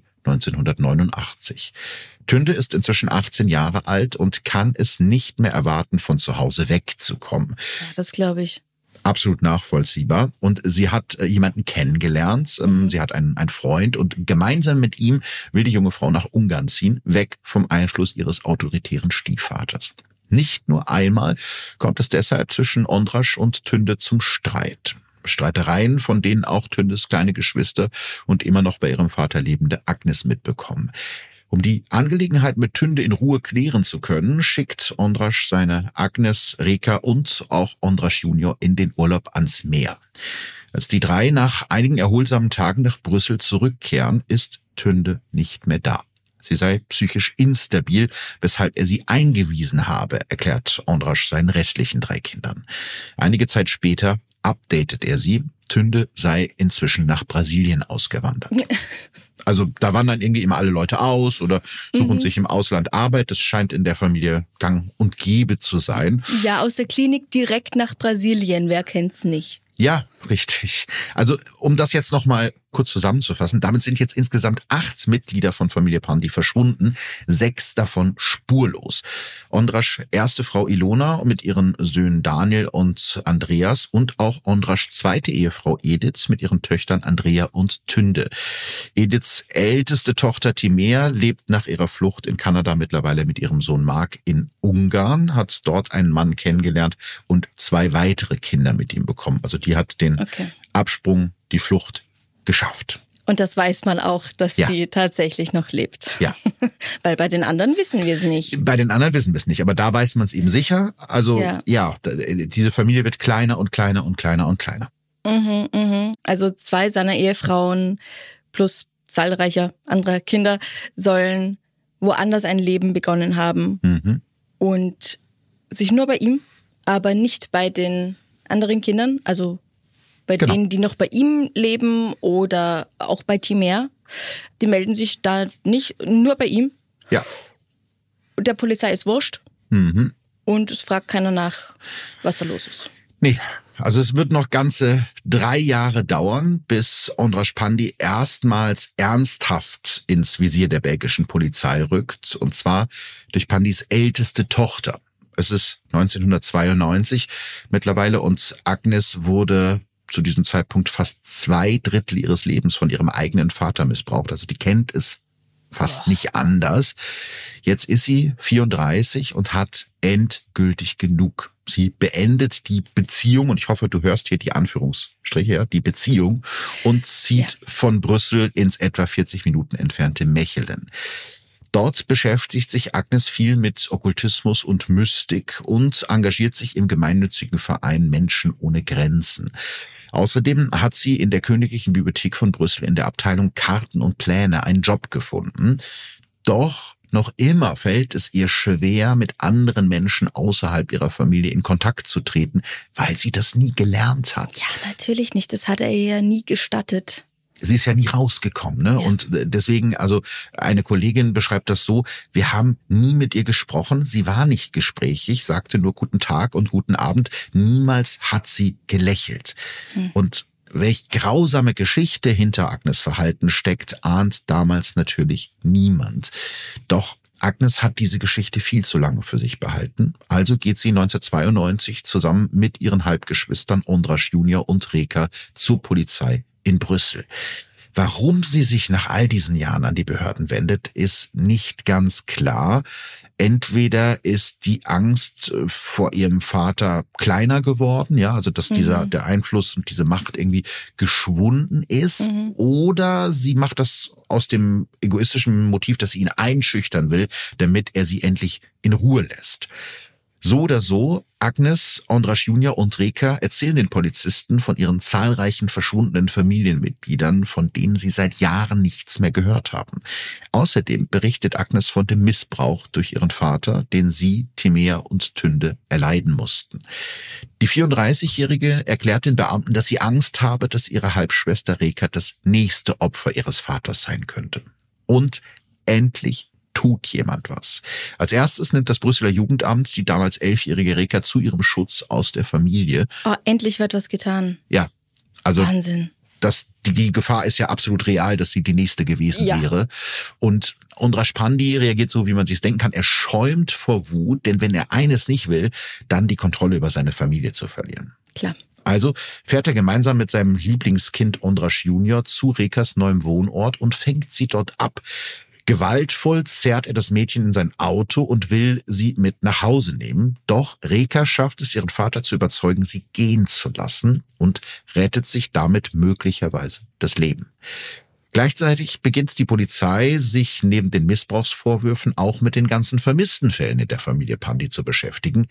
1989. Tünde ist inzwischen 18 Jahre alt und kann es nicht mehr erwarten, von zu Hause wegzukommen. Ja, das glaube ich. Absolut nachvollziehbar. Und sie hat jemanden kennengelernt. Sie hat einen Freund und gemeinsam mit ihm will die junge Frau nach Ungarn ziehen, weg vom Einfluss ihres autoritären Stiefvaters. Nicht nur einmal kommt es deshalb zwischen Ondráš und Tünde zum Streit. Streitereien, von denen auch Tündes kleine Geschwister und immer noch bei ihrem Vater lebende Agnes mitbekommen. Um die Angelegenheit mit Tünde in Ruhe klären zu können, schickt Ondráš seine Agnes, Réka und auch Ondráš Junior in den Urlaub ans Meer. Als die drei nach einigen erholsamen Tagen nach Brüssel zurückkehren, ist Tünde nicht mehr da. Sie sei psychisch instabil, weshalb er sie eingewiesen habe, erklärt Ondráš seinen restlichen drei Kindern. Einige Zeit später updatet er sie. Tünde sei inzwischen nach Brasilien ausgewandert. Also da wandern irgendwie immer alle Leute aus oder suchen sich im Ausland Arbeit. Das scheint in der Familie gang und gäbe zu sein. Ja, aus der Klinik direkt nach Brasilien. Wer kennt's nicht? Ja, richtig. Also um das jetzt nochmal kurz zusammenzufassen, damit sind jetzt insgesamt 8 Mitglieder von Familie Pandy verschwunden, 6 davon spurlos. Ondráš' erste Frau Ilona mit ihren Söhnen Daniel und Andreas und auch Ondráš' zweite Ehefrau Edith mit ihren Töchtern Andrea und Tünde. Ediths älteste Tochter Timea lebt nach ihrer Flucht in Kanada mittlerweile mit ihrem Sohn Mark in Ungarn, hat dort einen Mann kennengelernt und 2 weitere Kinder mit ihm bekommen. Also die hat den Absprung, die Flucht geschafft. Und das weiß man auch, dass sie tatsächlich noch lebt. Ja. Weil bei den anderen wissen wir es nicht. Bei den anderen wissen wir es nicht, aber da weiß man es eben sicher. Also diese Familie wird kleiner und kleiner und kleiner und kleiner. Also 2 seiner Ehefrauen plus zahlreicher anderer Kinder sollen woanders ein Leben begonnen haben und sich nur bei ihm, aber nicht bei den anderen Kindern, also bei denen, die noch bei ihm leben oder auch bei Timea. Die melden sich da nicht, nur bei ihm. Ja. Und der Polizei ist wurscht. Und es fragt keiner nach, was da los ist. Nee, also es wird noch ganze 3 Jahre dauern, bis Ondráš Pandy erstmals ernsthaft ins Visier der belgischen Polizei rückt. Und zwar durch Pandys älteste Tochter. Es ist 1992 mittlerweile und Agnes wurde zu diesem Zeitpunkt fast 2/3 ihres Lebens von ihrem eigenen Vater missbraucht. Also die kennt es fast nicht anders. Jetzt ist sie 34 und hat endgültig genug. Sie beendet die Beziehung, und ich hoffe, du hörst hier die Anführungsstriche, die Beziehung, und zieht von Brüssel ins etwa 40 Minuten entfernte Mechelen. Dort beschäftigt sich Agnes viel mit Okkultismus und Mystik und engagiert sich im gemeinnützigen Verein Menschen ohne Grenzen. Außerdem hat sie in der Königlichen Bibliothek von Brüssel in der Abteilung Karten und Pläne einen Job gefunden. Doch Noch immer fällt es ihr schwer, mit anderen Menschen außerhalb ihrer Familie in Kontakt zu treten, weil sie das nie gelernt hat. Ja, natürlich nicht. Das hat er ihr ja nie gestattet. Sie ist ja nie rausgekommen, ne? Ja. Und deswegen, also eine Kollegin beschreibt das so, wir haben nie mit ihr gesprochen, sie war nicht gesprächig, sagte nur guten Tag und guten Abend, niemals hat sie gelächelt. Und welch grausame Geschichte hinter Agnes' Verhalten steckt, ahnt damals natürlich niemand. Doch Agnes hat diese Geschichte viel zu lange für sich behalten. Also geht sie 1992 zusammen mit ihren Halbgeschwistern Ondřáš Junior und Řeka zur Polizei in Brüssel. Warum sie sich nach all diesen Jahren an die Behörden wendet, ist nicht ganz klar. Entweder ist die Angst vor ihrem Vater kleiner geworden, ja, also dass der Einfluss und diese Macht irgendwie geschwunden ist, oder sie macht das aus dem egoistischen Motiv, dass sie ihn einschüchtern will, damit er sie endlich in Ruhe lässt. So oder so, Agnes, Ondřáš Junior und Řeka erzählen den Polizisten von ihren zahlreichen verschwundenen Familienmitgliedern, von denen sie seit Jahren nichts mehr gehört haben. Außerdem berichtet Agnes von dem Missbrauch durch ihren Vater, den sie, Timea und Tünde erleiden mussten. Die 34-Jährige erklärt den Beamten, dass sie Angst habe, dass ihre Halbschwester Řeka das nächste Opfer ihres Vaters sein könnte. Und endlich tut jemand was. Als erstes nimmt das Brüsseler Jugendamt die damals 11-jährige Řeka zu ihrem Schutz aus der Familie. Oh, endlich wird was getan. Ja, also Wahnsinn. Die Gefahr ist ja absolut real, dass sie die nächste gewesen wäre. Und Ondřáš Pandy reagiert so, wie man sich denken kann. Er schäumt vor Wut, denn wenn er eines nicht will, dann die Kontrolle über seine Familie zu verlieren. Klar. Also fährt er gemeinsam mit seinem Lieblingskind Ondřáš Junior zu Řekas neuem Wohnort und fängt sie dort ab. Gewaltvoll zerrt er das Mädchen in sein Auto und will sie mit nach Hause nehmen. Doch Řeka schafft es, ihren Vater zu überzeugen, sie gehen zu lassen und rettet sich damit möglicherweise das Leben. Gleichzeitig beginnt die Polizei, sich neben den Missbrauchsvorwürfen auch mit den ganzen vermissten Fällen in der Familie Pandy zu beschäftigen.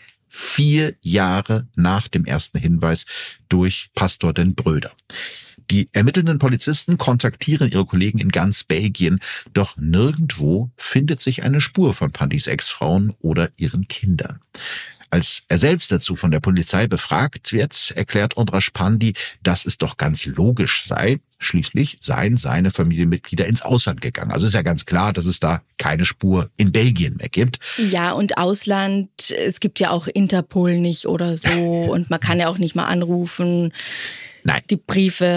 4 Jahre nach dem ersten Hinweis durch Pastor den Bröder. Die ermittelnden Polizisten kontaktieren ihre Kollegen in ganz Belgien, doch nirgendwo findet sich eine Spur von Pandys Ex-Frauen oder ihren Kindern. Als er selbst dazu von der Polizei befragt wird, erklärt Ondřáš Pandy, dass es doch ganz logisch sei. Schließlich seien seine Familienmitglieder ins Ausland gegangen. Also ist ja ganz klar, dass es da keine Spur in Belgien mehr gibt. Ja, und Ausland, es gibt ja auch Interpol nicht oder so und man kann ja auch nicht mal anrufen. Nein. Die Briefe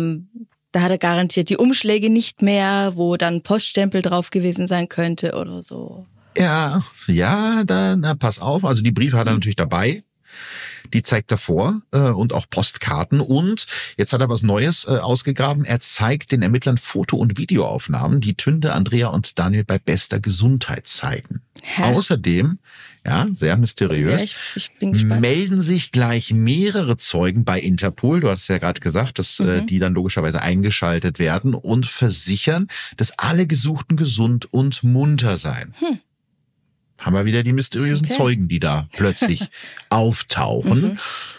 da hat er garantiert die Umschläge nicht mehr, wo dann Poststempel drauf gewesen sein könnte oder so. Ja, pass auf. Also die Briefe hat er natürlich dabei. Die zeigt er vor und auch Postkarten. Und jetzt hat er was Neues ausgegraben. Er zeigt den Ermittlern Foto- und Videoaufnahmen, die Tünde, Andrea und Daniel bei bester Gesundheit zeigen. Außerdem, ja, sehr mysteriös, ich bin gespannt, melden sich gleich mehrere Zeugen bei Interpol. Du hast ja gerade gesagt, dass die dann logischerweise eingeschaltet werden und versichern, dass alle Gesuchten gesund und munter seien. Haben wir wieder die mysteriösen Zeugen, die da plötzlich auftauchen.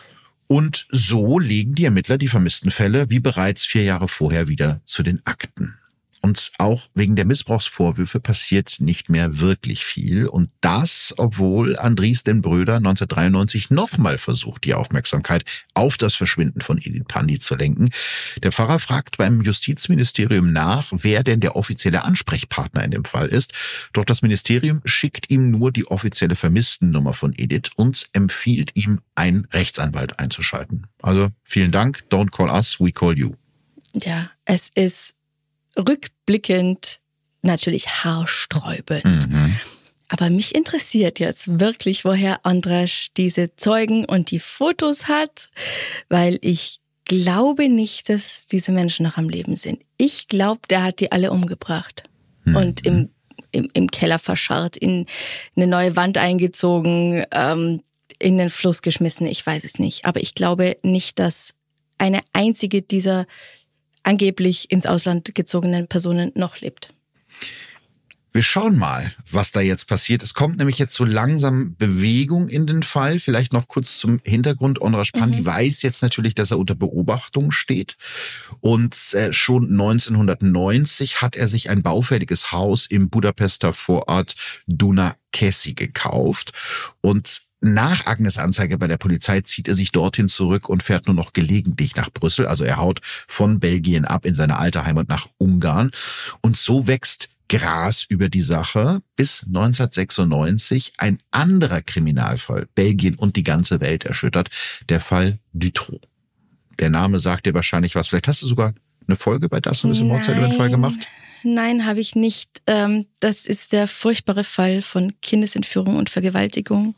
Und so legen die Ermittler die vermissten Fälle, wie bereits 4 Jahre vorher, wieder zu den Akten. Und auch wegen der Missbrauchsvorwürfe passiert nicht mehr wirklich viel. Und das, obwohl Andries den Bröder 1993 nochmal versucht, die Aufmerksamkeit auf das Verschwinden von Edith Pandy zu lenken. Der Pfarrer fragt beim Justizministerium nach, wer denn der offizielle Ansprechpartner in dem Fall ist. Doch das Ministerium schickt ihm nur die offizielle Vermisstennummer von Edith und empfiehlt ihm, einen Rechtsanwalt einzuschalten. Also vielen Dank, don't call us, we call you. Ja, es ist rückblickend natürlich haarsträubend. Aber mich interessiert jetzt wirklich, woher Ondřáš diese Zeugen und die Fotos hat, weil ich glaube nicht, dass diese Menschen noch am Leben sind. Ich glaube, der hat die alle umgebracht und im Keller verscharrt, in eine neue Wand eingezogen, in den Fluss geschmissen, ich weiß es nicht. Aber ich glaube nicht, dass eine einzige dieser angeblich ins Ausland gezogenen Personen noch lebt. Wir schauen mal, was da jetzt passiert. Es kommt nämlich jetzt so langsam Bewegung in den Fall. Vielleicht noch kurz zum Hintergrund. Onrash Pandi weiß jetzt natürlich, dass er unter Beobachtung steht. Und schon 1990 hat er sich ein baufälliges Haus im Budapester Vorort Dunakeszi gekauft. Und nach Agnes' Anzeige bei der Polizei zieht er sich dorthin zurück und fährt nur noch gelegentlich nach Brüssel. Also er haut von Belgien ab in seine alte Heimat nach Ungarn. Und so wächst Gras über die Sache, bis 1996 ein anderer Kriminalfall Belgien und die ganze Welt erschüttert, der Fall Dutroux. Der Name sagt dir wahrscheinlich was. Vielleicht hast du sogar eine Folge bei Das und das im Mordzeit über den Fall gemacht? Nein, habe ich nicht. Das ist der furchtbare Fall von Kindesentführung und Vergewaltigung.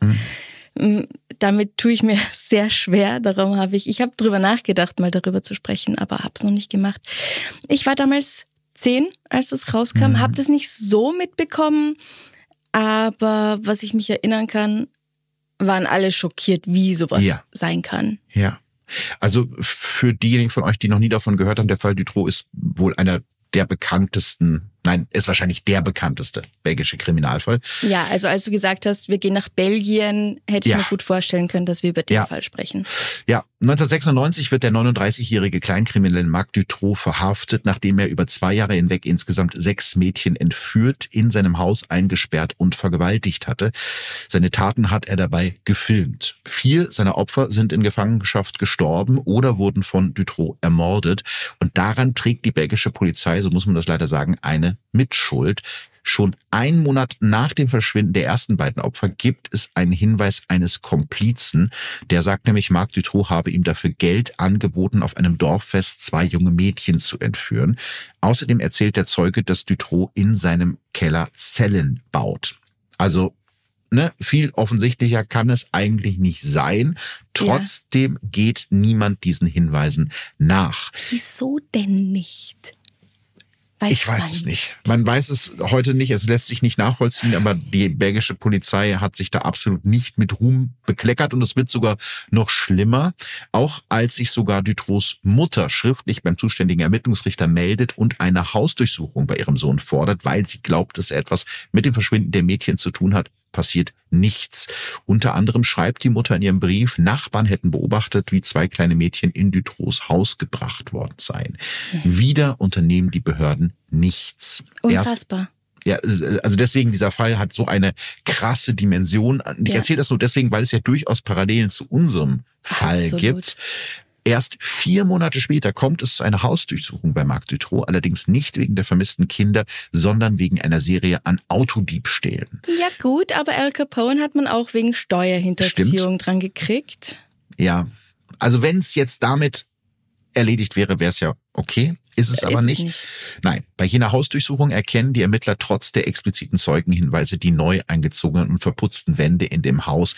Damit tue ich mir sehr schwer. Darum habe ich habe drüber nachgedacht, mal darüber zu sprechen, aber habe es noch nicht gemacht. Ich war damals 10, als das rauskam, habe das nicht so mitbekommen, aber was ich mich erinnern kann, waren alle schockiert, wie sowas sein kann. Ja, also für diejenigen von euch, die noch nie davon gehört haben, der Fall Dutroux ist wohl einer der bekanntesten, ist wahrscheinlich der bekannteste belgische Kriminalfall. Ja, also als du gesagt hast, wir gehen nach Belgien, hätte ich mir gut vorstellen können, dass wir über den Fall sprechen. Ja, 1996 wird der 39-jährige Kleinkriminelle Marc Dutroux verhaftet, nachdem er über 2 Jahre hinweg insgesamt 6 Mädchen entführt, in seinem Haus eingesperrt und vergewaltigt hatte. Seine Taten hat er dabei gefilmt. 4 seiner Opfer sind in Gefangenschaft gestorben oder wurden von Dutroux ermordet. Und daran trägt die belgische Polizei, so muss man das leider sagen, eine Mitschuld. Schon 1 Monat nach dem Verschwinden der ersten beiden Opfer gibt es einen Hinweis eines Komplizen. Der sagt nämlich, Marc Dutroux habe ihm dafür Geld angeboten, auf einem Dorffest 2 junge Mädchen zu entführen. Außerdem erzählt der Zeuge, dass Dutroux in seinem Keller Zellen baut. Also viel offensichtlicher kann es eigentlich nicht sein. Trotzdem geht niemand diesen Hinweisen nach. Wieso denn nicht? Ich weiß es nicht. Man weiß es heute nicht. Es lässt sich nicht nachvollziehen, aber die belgische Polizei hat sich da absolut nicht mit Ruhm bekleckert und es wird sogar noch schlimmer. Auch als sich sogar Dutroux' Mutter schriftlich beim zuständigen Ermittlungsrichter meldet und eine Hausdurchsuchung bei ihrem Sohn fordert, weil sie glaubt, dass er etwas mit dem Verschwinden der Mädchen zu tun hat, passiert nichts. Unter anderem schreibt die Mutter in ihrem Brief, Nachbarn hätten beobachtet, wie 2 kleine Mädchen in Dutroux' Haus gebracht worden seien. Wieder unternehmen die Behörden nichts. Unfassbar. Also deswegen, dieser Fall hat so eine krasse Dimension. Ich erzähle das nur deswegen, weil es ja durchaus Parallelen zu unserem Fall gibt. Erst 4 Monate später kommt es zu einer Hausdurchsuchung bei Marc Dutroux, allerdings nicht wegen der vermissten Kinder, sondern wegen einer Serie an Autodiebstählen. Ja gut, aber Al Capone hat man auch wegen Steuerhinterziehung dran gekriegt. Ja, also wenn es jetzt damit erledigt wäre, wäre es ja okay. Ist es aber nicht. Nein, bei jener Hausdurchsuchung erkennen die Ermittler trotz der expliziten Zeugenhinweise die neu eingezogenen und verputzten Wände in dem Haus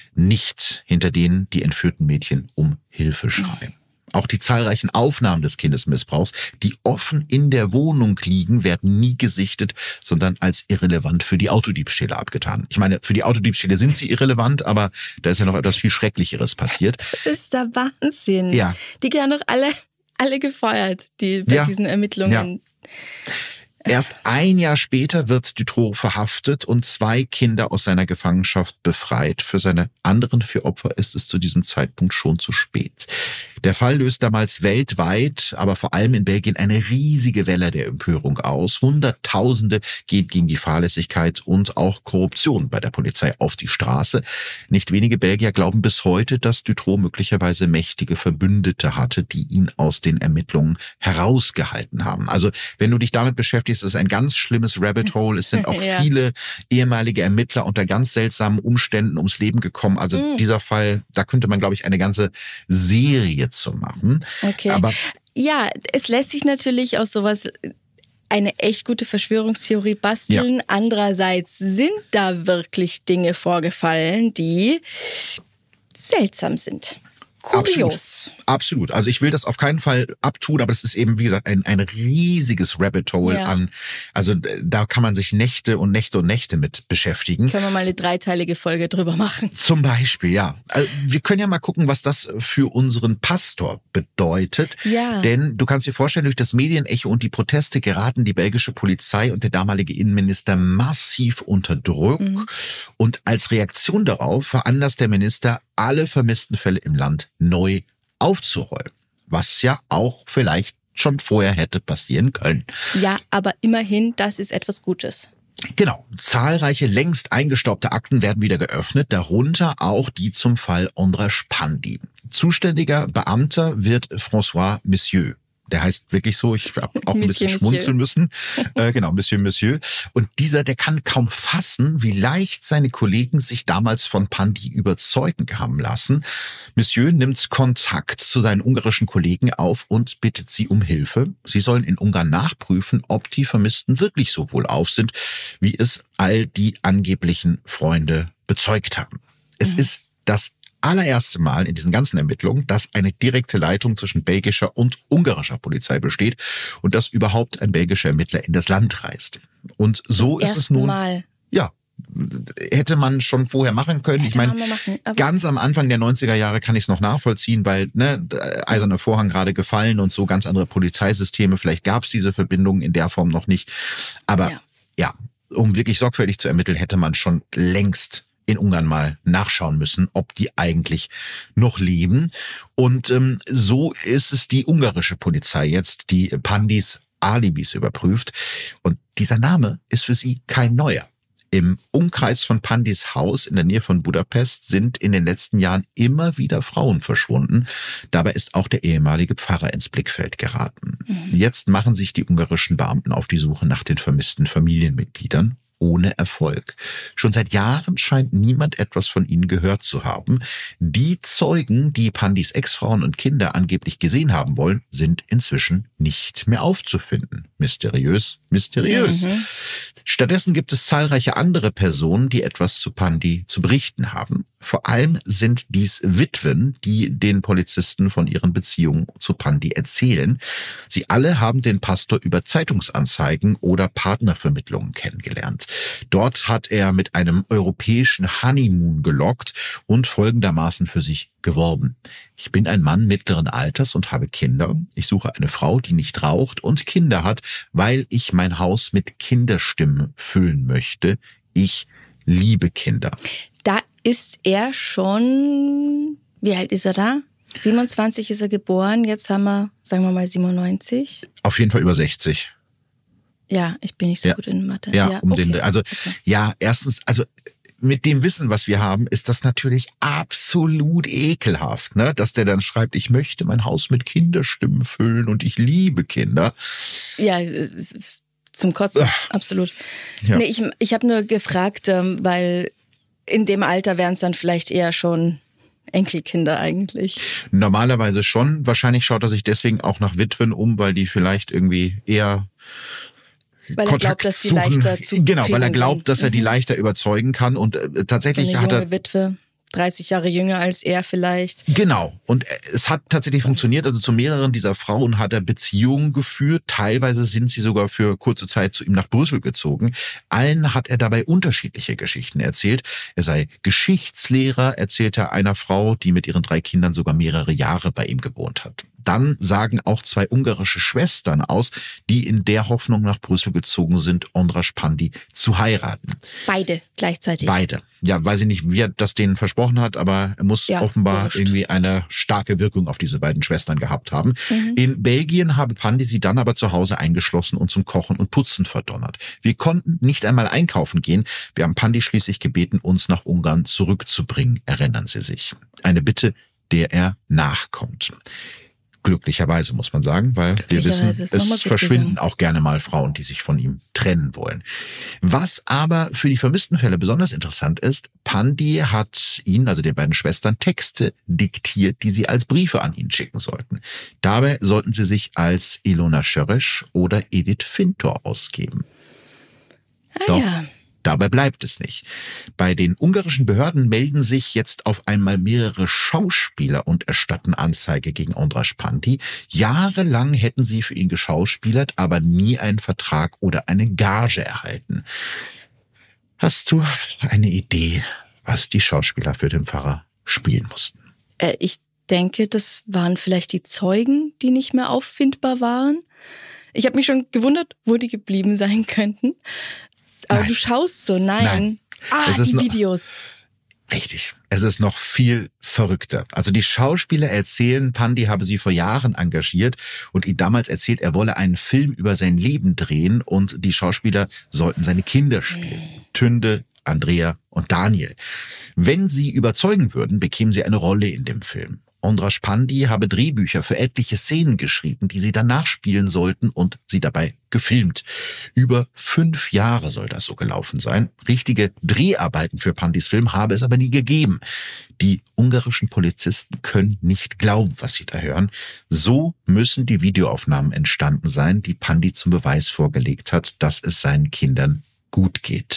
nicht, hinter denen die entführten Mädchen um Hilfe schreien. Auch die zahlreichen Aufnahmen des Kindesmissbrauchs, die offen in der Wohnung liegen, werden nie gesichtet, sondern als irrelevant für die Autodiebstähle abgetan. Ich meine, für die Autodiebstähle sind sie irrelevant, aber da ist ja noch etwas viel Schrecklicheres passiert. Das ist der Wahnsinn. Ja. Die gehören doch alle gefeuert, die bei diesen Ermittlungen. Ja. Erst 1 Jahr später wird Dutroux verhaftet und 2 Kinder aus seiner Gefangenschaft befreit. Für seine anderen 4 Opfer ist es zu diesem Zeitpunkt schon zu spät. Der Fall löst damals weltweit, aber vor allem in Belgien, eine riesige Welle der Empörung aus. Hunderttausende gehen gegen die Fahrlässigkeit und auch Korruption bei der Polizei auf die Straße. Nicht wenige Belgier glauben bis heute, dass Dutroux möglicherweise mächtige Verbündete hatte, die ihn aus den Ermittlungen herausgehalten haben. Also wenn du dich damit beschäftigst, ist ein ganz schlimmes Rabbit Hole. Es sind auch viele ehemalige Ermittler unter ganz seltsamen Umständen ums Leben gekommen. Also dieser Fall, da könnte man, glaube ich, eine ganze Serie zu machen. Okay. Aber ja, es lässt sich natürlich aus sowas eine echt gute Verschwörungstheorie basteln. Ja. Andererseits sind da wirklich Dinge vorgefallen, die seltsam sind. kurios. Absolut. Also ich will das auf keinen Fall abtun, aber es ist eben, wie gesagt, ein riesiges Rabbit Hole an. Also da kann man sich Nächte und Nächte und Nächte mit beschäftigen. Können wir mal eine 3-teilige Folge drüber machen. Zum Beispiel, ja. Also wir können ja mal gucken, was das für unseren Pastor bedeutet. Ja. Denn du kannst dir vorstellen, durch das Medienecho und die Proteste geraten die belgische Polizei und der damalige Innenminister massiv unter Druck. Und als Reaktion darauf veranlasst der Minister, alle vermissten Fälle im Land neu aufzurollen. Was ja auch vielleicht schon vorher hätte passieren können. Ja, aber immerhin, das ist etwas Gutes. Genau. Zahlreiche längst eingestaubte Akten werden wieder geöffnet, darunter auch die zum Fall Ondřej Pandy. Zuständiger Beamter wird François Messieux. Der heißt wirklich so, ich habe auch ein bisschen schmunzeln müssen. Genau, Monsieur. Und der kann kaum fassen, wie leicht seine Kollegen sich damals von Pandy überzeugen haben lassen. Monsieur nimmt Kontakt zu seinen ungarischen Kollegen auf und bittet sie um Hilfe. Sie sollen in Ungarn nachprüfen, ob die Vermissten wirklich so wohlauf sind, wie es all die angeblichen Freunde bezeugt haben. Es ist das allererste Mal in diesen ganzen Ermittlungen, dass eine direkte Leitung zwischen belgischer und ungarischer Polizei besteht und dass überhaupt ein belgischer Ermittler in das Land reist. Und so ist es nun. Ja, hätte man schon vorher machen können. Ich meine, ganz am Anfang der 90er Jahre kann ich es noch nachvollziehen, weil der Eiserne Vorhang gerade gefallen und so ganz andere Polizeisysteme. Vielleicht gab es diese Verbindungen in der Form noch nicht. Aber ja, um wirklich sorgfältig zu ermitteln, hätte man schon längst in Ungarn mal nachschauen müssen, ob die eigentlich noch leben. Und so ist es die ungarische Polizei jetzt, die Pandys Alibis überprüft. Und dieser Name ist für sie kein neuer. Im Umkreis von Pandys Haus in der Nähe von Budapest sind in den letzten Jahren immer wieder Frauen verschwunden. Dabei ist auch der ehemalige Pfarrer ins Blickfeld geraten. Jetzt machen sich die ungarischen Beamten auf die Suche nach den vermissten Familienmitgliedern. Ohne Erfolg. Schon seit Jahren scheint niemand etwas von ihnen gehört zu haben. Die Zeugen, die Pandys Ex-Frauen und Kinder angeblich gesehen haben wollen, sind inzwischen nicht mehr aufzufinden. Mysteriös. Stattdessen gibt es zahlreiche andere Personen, die etwas zu Pandy zu berichten haben. Vor allem sind dies Witwen, die den Polizisten von ihren Beziehungen zu Pandy erzählen. Sie alle haben den Pastor über Zeitungsanzeigen oder Partnervermittlungen kennengelernt. Dort hat er mit einem europäischen Honeymoon gelockt und folgendermaßen für sich geworben. Ich bin ein Mann mittleren Alters und habe Kinder. Ich suche eine Frau, die nicht raucht und Kinder hat, weil ich mein Haus mit Kinderstimmen füllen möchte. Ich liebe Kinder. Da ist er schon, wie alt ist er da? 27 ist er geboren, jetzt haben wir, sagen wir mal 97. Auf jeden Fall über 60. Ja, ich bin nicht so gut in Mathe. Erstens, mit dem Wissen, was wir haben, ist das natürlich absolut ekelhaft, ne? Dass der dann schreibt, ich möchte mein Haus mit Kinderstimmen füllen und ich liebe Kinder. Ja, zum Kotzen, absolut. Ja. Nee, ich habe nur gefragt, weil in dem Alter wären es dann vielleicht eher schon Enkelkinder eigentlich. Normalerweise schon. Wahrscheinlich schaut er sich deswegen auch nach Witwen um, weil die vielleicht irgendwie eher weil er glaubt, dass die leichter zu Genau, weil er glaubt, dass er die leichter überzeugen kann. Und tatsächlich so eine hat er... junge Witwe, 30 Jahre jünger als er vielleicht. Genau. Und es hat tatsächlich funktioniert. Also zu mehreren dieser Frauen hat er Beziehungen geführt. Teilweise sind sie sogar für kurze Zeit zu ihm nach Brüssel gezogen. Allen hat er dabei unterschiedliche Geschichten erzählt. Er sei Geschichtslehrer, erzählte er einer Frau, die mit ihren 3 Kindern sogar mehrere Jahre bei ihm gewohnt hat. Dann sagen auch 2 ungarische Schwestern aus, die in der Hoffnung nach Brüssel gezogen sind, Ondřej Pandy zu heiraten. Beide gleichzeitig. Beide. Ja, weiß ich nicht, wie er das denen versprochen hat, aber er muss offenbar irgendwie eine starke Wirkung auf diese beiden Schwestern gehabt haben. In Belgien habe Pandy sie dann aber zu Hause eingeschlossen und zum Kochen und Putzen verdonnert. Wir konnten nicht einmal einkaufen gehen. Wir haben Pandy schließlich gebeten, uns nach Ungarn zurückzubringen, erinnern Sie sich. Eine Bitte, der er nachkommt. Glücklicherweise, muss man sagen, weil wir wissen, es verschwinden auch gerne mal Frauen, die sich von ihm trennen wollen. Was aber für die vermissten Fälle besonders interessant ist, Pandy hat ihnen, also den beiden Schwestern, Texte diktiert, die sie als Briefe an ihn schicken sollten. Dabei sollten sie sich als Ilona Sereš oder Edith Fintor ausgeben. Ja. Dabei bleibt es nicht. Bei den ungarischen Behörden melden sich jetzt auf einmal mehrere Schauspieler und erstatten Anzeige gegen András Panti. Jahrelang hätten sie für ihn geschauspielert, aber nie einen Vertrag oder eine Gage erhalten. Hast du eine Idee, was die Schauspieler für den Pfarrer spielen mussten? Ich denke, das waren vielleicht die Zeugen, die nicht mehr auffindbar waren. Ich habe mich schon gewundert, wo die geblieben sein könnten. Aber Nein. du schaust so, nein. Die Videos. Richtig. Es ist noch viel verrückter. Also die Schauspieler erzählen, Panti habe sie vor Jahren engagiert und ihn damals erzählt, er wolle einen Film über sein Leben drehen und die Schauspieler sollten seine Kinder spielen. Tünde, Andrea und Daniel. Wenn sie überzeugen würden, bekämen sie eine Rolle in dem Film. András Panti habe Drehbücher für etliche Szenen geschrieben, die sie dann nachspielen sollten und sie dabei gefilmt. Über 5 Jahre soll das so gelaufen sein. Richtige Dreharbeiten für Pantis Film habe es aber nie gegeben. Die ungarischen Polizisten können nicht glauben, was sie da hören. So müssen die Videoaufnahmen entstanden sein, die Panti zum Beweis vorgelegt hat, dass es seinen Kindern gut geht.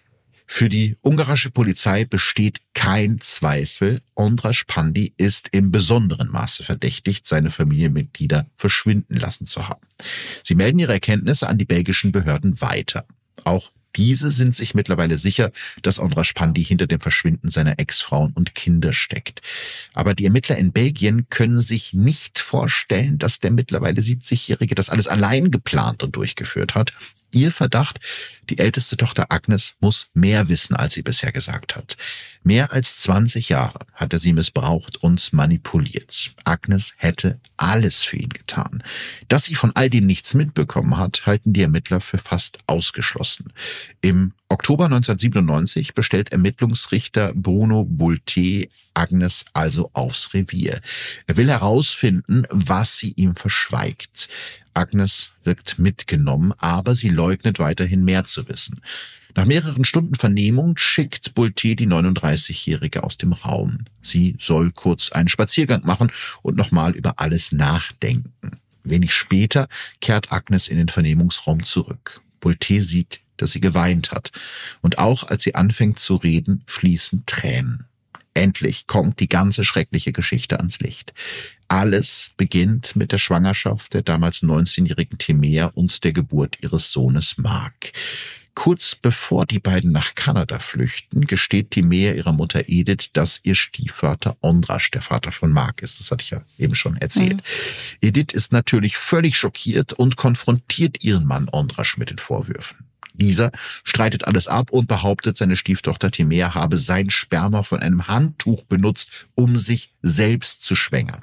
Für die ungarische Polizei besteht kein Zweifel, András Panti ist im besonderen Maße verdächtigt, seine Familienmitglieder verschwinden lassen zu haben. Sie melden ihre Erkenntnisse an die belgischen Behörden weiter. Auch diese sind sich mittlerweile sicher, dass András Panti hinter dem Verschwinden seiner Ex-Frauen und Kinder steckt. Aber die Ermittler in Belgien können sich nicht vorstellen, dass der mittlerweile 70-Jährige das alles allein geplant und durchgeführt hat. Ihr Verdacht, die älteste Tochter Agnes muss mehr wissen, als sie bisher gesagt hat. Mehr als 20 Jahre hat er sie missbraucht und manipuliert. Agnes hätte alles für ihn getan. Dass sie von all dem nichts mitbekommen hat, halten die Ermittler für fast ausgeschlossen. Im Oktober 1997 bestellt Ermittlungsrichter Bruno Bulté Agnes also aufs Revier. Er will herausfinden, was sie ihm verschweigt. Agnes wirkt mitgenommen, aber sie leugnet weiterhin mehr zu wissen. Nach mehreren Stunden Vernehmung schickt Bulté die 39-Jährige aus dem Raum. Sie soll kurz einen Spaziergang machen und nochmal über alles nachdenken. Wenig später kehrt Agnes in den Vernehmungsraum zurück. Bulté sieht, dass sie geweint hat. Und auch als sie anfängt zu reden, fließen Tränen. Endlich kommt die ganze schreckliche Geschichte ans Licht. Alles beginnt mit der Schwangerschaft der damals 19-jährigen Timea und der Geburt ihres Sohnes Mark. Kurz bevor die beiden nach Kanada flüchten, gesteht Timea ihrer Mutter Edith, dass ihr Stiefvater András der Vater von Mark ist. Das hatte ich ja eben schon erzählt. Edith ist natürlich völlig schockiert und konfrontiert ihren Mann András mit den Vorwürfen. Dieser streitet alles ab und behauptet, seine Stieftochter Timea habe sein Sperma von einem Handtuch benutzt, um sich selbst zu schwängern.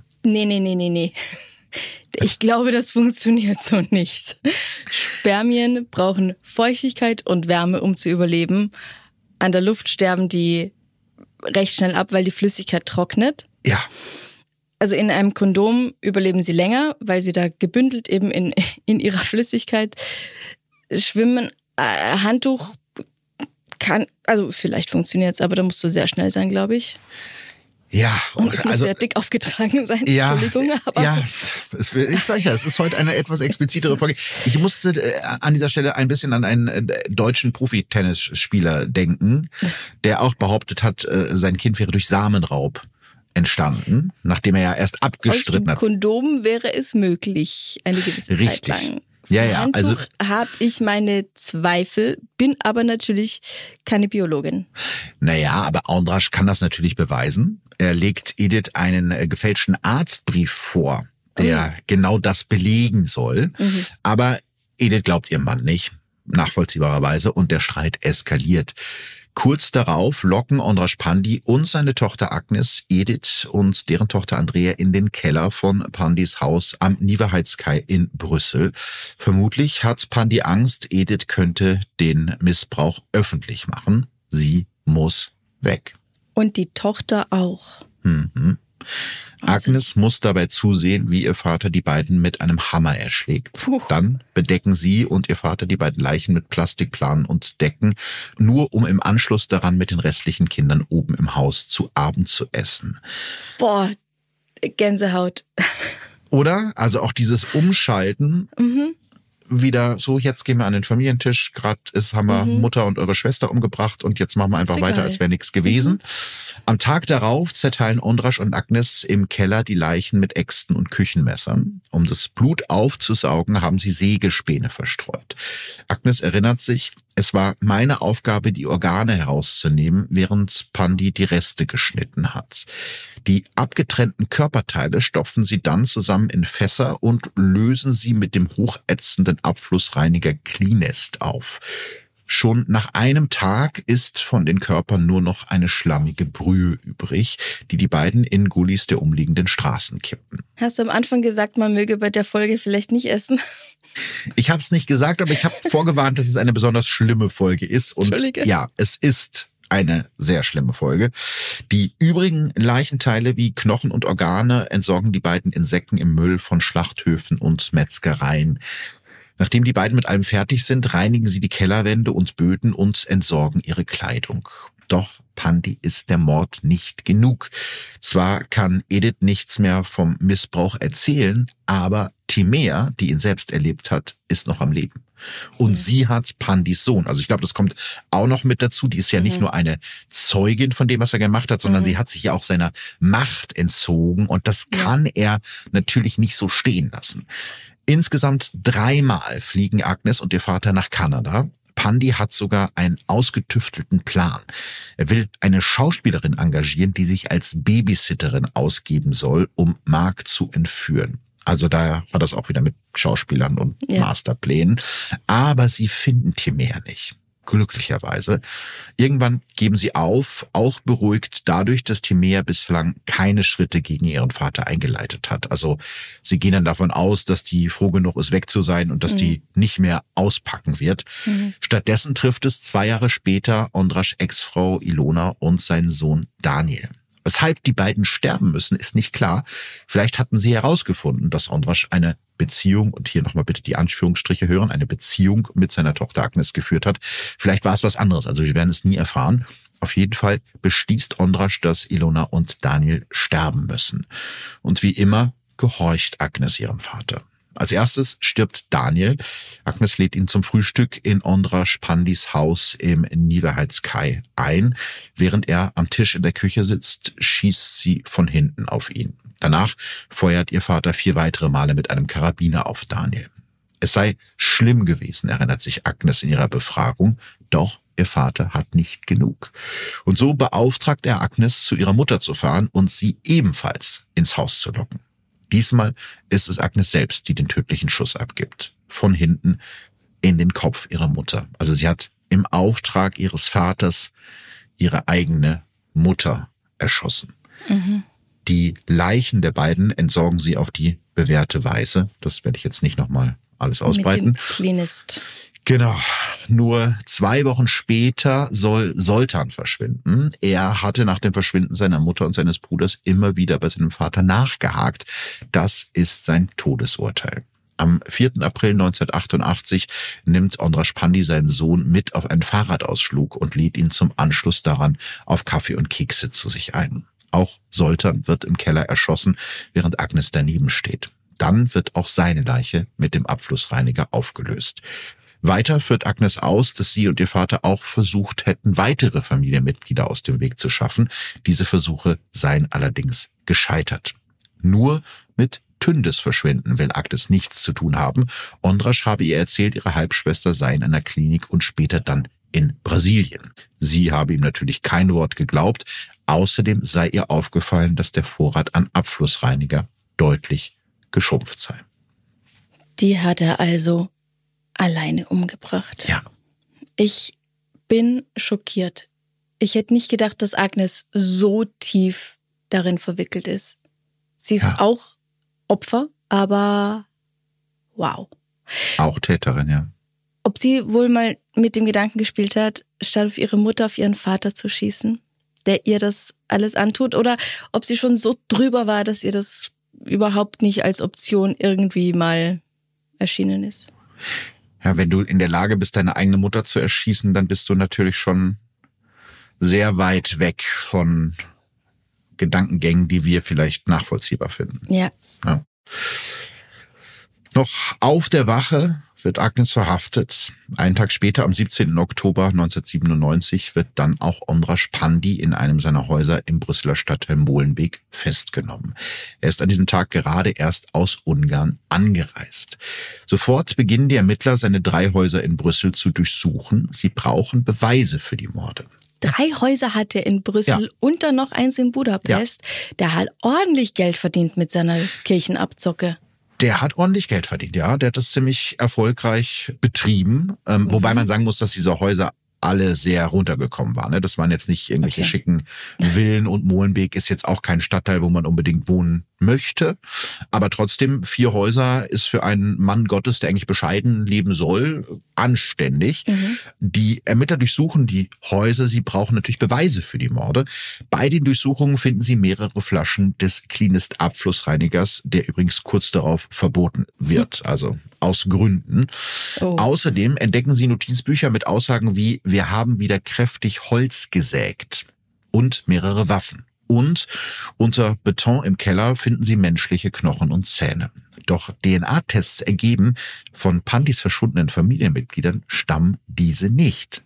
Nee. Ich glaube, das funktioniert so nicht. Spermien brauchen Feuchtigkeit und Wärme, um zu überleben. An der Luft sterben die recht schnell ab, weil die Flüssigkeit trocknet. Ja. Also in einem Kondom überleben sie länger, weil sie da gebündelt eben in ihrer Flüssigkeit schwimmen. Handtuch kann, also vielleicht funktioniert es, aber da musst du sehr schnell sein, glaube ich. Ja, und es muss sehr dick aufgetragen sein. Ja, Entschuldigung, aber ja, ich sage ja, es ist heute eine etwas explizitere Folge. Ich musste an dieser Stelle ein bisschen an einen deutschen Profi-Tennisspieler denken, der auch behauptet hat, sein Kind wäre durch Samenraub entstanden, nachdem er ja erst abgestritten hat. Aus dem Kondom wäre es möglich, eine gewisse Zeit lang. Ja, Handtuch also habe ich meine Zweifel, bin aber natürlich keine Biologin. Naja, aber András kann das natürlich beweisen. Er legt Edith einen gefälschten Arztbrief vor, der genau das belegen soll. Aber Edith glaubt ihrem Mann nicht, nachvollziehbarerweise, und der Streit eskaliert. Kurz darauf locken András Panti und seine Tochter Agnes, Edith und deren Tochter Andrea in den Keller von Pantis Haus am Nieuweheidskei in Brüssel. Vermutlich hat Panti Angst, Edith könnte den Missbrauch öffentlich machen. Sie muss weg. Und die Tochter auch. Agnes muss dabei zusehen, wie ihr Vater die beiden mit einem Hammer erschlägt. Dann bedecken sie und ihr Vater die beiden Leichen mit Plastikplanen und Decken, nur um im Anschluss daran mit den restlichen Kindern oben im Haus zu Abend zu essen. Boah, Gänsehaut. Oder? Also auch dieses Umschalten wieder so, jetzt gehen wir an den Familientisch. Gerade haben wir Mutter und eure Schwester umgebracht und jetzt machen wir einfach weiter, als wäre nichts gewesen. Am Tag darauf zerteilen Ondras und Agnes im Keller die Leichen mit Äxten und Küchenmessern. Um das Blut aufzusaugen, haben sie Sägespäne verstreut. Agnes erinnert sich, es war meine Aufgabe, die Organe herauszunehmen, während Pandi die Reste geschnitten hat. Die abgetrennten Körperteile stopfen sie dann zusammen in Fässer und lösen sie mit dem hochätzenden Abflussreiniger Cleanest auf. Schon nach einem Tag ist von den Körpern nur noch eine schlammige Brühe übrig, die die beiden in Gullis der umliegenden Straßen kippen. Hast du am Anfang gesagt, man möge bei der Folge vielleicht nicht essen? Ich habe es nicht gesagt, aber ich habe vorgewarnt, dass es eine besonders schlimme Folge ist. Und ja, es ist eine sehr schlimme Folge. Die übrigen Leichenteile wie Knochen und Organe entsorgen die beiden in Säcken im Müll von Schlachthöfen und Metzgereien. Nachdem die beiden mit allem fertig sind, reinigen sie die Kellerwände und Böden und entsorgen ihre Kleidung. Doch Pandi ist der Mord nicht genug. Zwar kann Edith nichts mehr vom Missbrauch erzählen, aber Timea, die ihn selbst erlebt hat, ist noch am Leben. Und sie hat Pandis Sohn. Also ich glaube, das kommt auch noch mit dazu. Die ist ja nicht nur eine Zeugin von dem, was er gemacht hat, sondern sie hat sich ja auch seiner Macht entzogen. Und das kann er natürlich nicht so stehen lassen. Insgesamt 3-mal fliegen Agnes und ihr Vater nach Kanada. Pandi hat sogar einen ausgetüftelten Plan. Er will eine Schauspielerin engagieren, die sich als Babysitterin ausgeben soll, um Mark zu entführen. Also da hat das auch wieder mit Schauspielern und Masterplänen. Aber sie finden Timea nicht. Glücklicherweise. Irgendwann geben sie auf, auch beruhigt dadurch, dass Timea bislang keine Schritte gegen ihren Vater eingeleitet hat. Also sie gehen dann davon aus, dass die froh genug ist, weg zu sein und dass die nicht mehr auspacken wird. Stattdessen trifft es 2 Jahre später Ondras Ex-Frau Ilona und seinen Sohn Daniel. Weshalb die beiden sterben müssen, ist nicht klar. Vielleicht hatten sie herausgefunden, dass Ondras eine Beziehung, und hier nochmal bitte die Anführungsstriche hören, eine Beziehung mit seiner Tochter Agnes geführt hat. Vielleicht war es was anderes, also wir werden es nie erfahren. Auf jeden Fall beschließt Ondras, dass Ilona und Daniel sterben müssen. Und wie immer gehorcht Agnes ihrem Vater. Als erstes stirbt Daniel. Agnes lädt ihn zum Frühstück in Ondras Pandis Haus im Niederheitskai ein. Während er am Tisch in der Küche sitzt, schießt sie von hinten auf ihn. Danach feuert ihr Vater 4 weitere Male mit einem Karabiner auf Daniel. Es sei schlimm gewesen, erinnert sich Agnes in ihrer Befragung, doch ihr Vater hat nicht genug. Und so beauftragt er Agnes, zu ihrer Mutter zu fahren und sie ebenfalls ins Haus zu locken. Diesmal ist es Agnes selbst, die den tödlichen Schuss abgibt. Von hinten in den Kopf ihrer Mutter. Also sie hat im Auftrag ihres Vaters ihre eigene Mutter erschossen. Die Leichen der beiden entsorgen sie auf die bewährte Weise. Das werde ich jetzt nicht nochmal alles ausbreiten. Mit dem Cleanest. Genau. Nur 2 Wochen später soll Zoltan verschwinden. Er hatte nach dem Verschwinden seiner Mutter und seines Bruders immer wieder bei seinem Vater nachgehakt. Das ist sein Todesurteil. Am 4. April 1988 nimmt Ondras Pandi seinen Sohn mit auf einen Fahrradausflug und lädt ihn zum Anschluss daran auf Kaffee und Kekse zu sich ein. Auch Zoltan wird im Keller erschossen, während Agnes daneben steht. Dann wird auch seine Leiche mit dem Abflussreiniger aufgelöst. Weiter führt Agnes aus, dass sie und ihr Vater auch versucht hätten, weitere Familienmitglieder aus dem Weg zu schaffen. Diese Versuche seien allerdings gescheitert. Nur mit Tündes Verschwinden will Agnes nichts zu tun haben. Ondras habe ihr erzählt, ihre Halbschwester sei in einer Klinik und später dann in Brasilien. Sie habe ihm natürlich kein Wort geglaubt. Außerdem sei ihr aufgefallen, dass der Vorrat an Abflussreiniger deutlich geschrumpft sei. Die hat er also alleine umgebracht. Ja. Ich bin schockiert. Ich hätte nicht gedacht, dass Agnes so tief darin verwickelt ist. Sie ist auch Opfer, aber wow. Auch Täterin, ja. Ob sie wohl mal mit dem Gedanken gespielt hat, statt auf ihre Mutter auf ihren Vater zu schießen, der ihr das alles antut, oder ob sie schon so drüber war, dass ihr das überhaupt nicht als Option irgendwie mal erschienen ist. Ja, wenn du in der Lage bist, deine eigene Mutter zu erschießen, dann bist du natürlich schon sehr weit weg von Gedankengängen, die wir vielleicht nachvollziehbar finden. Ja. Noch auf der Wache wird Agnes verhaftet. Einen Tag später, am 17. Oktober 1997, wird dann auch Ondřej Pandý in einem seiner Häuser im Brüsseler Stadtteil Molenbeek festgenommen. Er ist an diesem Tag gerade erst aus Ungarn angereist. Sofort beginnen die Ermittler, seine 3 Häuser in Brüssel zu durchsuchen. Sie brauchen Beweise für die Morde. 3 Häuser hat er in Brüssel und dann noch eins in Budapest. Ja. Der hat ordentlich Geld verdient mit seiner Kirchenabzocke. Der hat ordentlich Geld verdient, ja. Der hat das ziemlich erfolgreich betrieben. Wobei man sagen muss, dass diese Häuser alle sehr runtergekommen waren. Das waren jetzt nicht irgendwelche schicken Villen, und Molenbeek ist jetzt auch kein Stadtteil, wo man unbedingt wohnen möchte. Aber trotzdem, 4 Häuser ist für einen Mann Gottes, der eigentlich bescheiden leben soll, anständig. Die Ermittler durchsuchen die Häuser. Sie brauchen natürlich Beweise für die Morde. Bei den Durchsuchungen finden sie mehrere Flaschen des Cleanest-Abflussreinigers, der übrigens kurz darauf verboten wird. Also aus Gründen. Außerdem entdecken sie Notizbücher mit Aussagen wie: Wir haben wieder kräftig Holz gesägt, und mehrere Waffen. Und unter Beton im Keller finden sie menschliche Knochen und Zähne. Doch DNA-Tests ergeben, von Pandys verschwundenen Familienmitgliedern stammen diese nicht.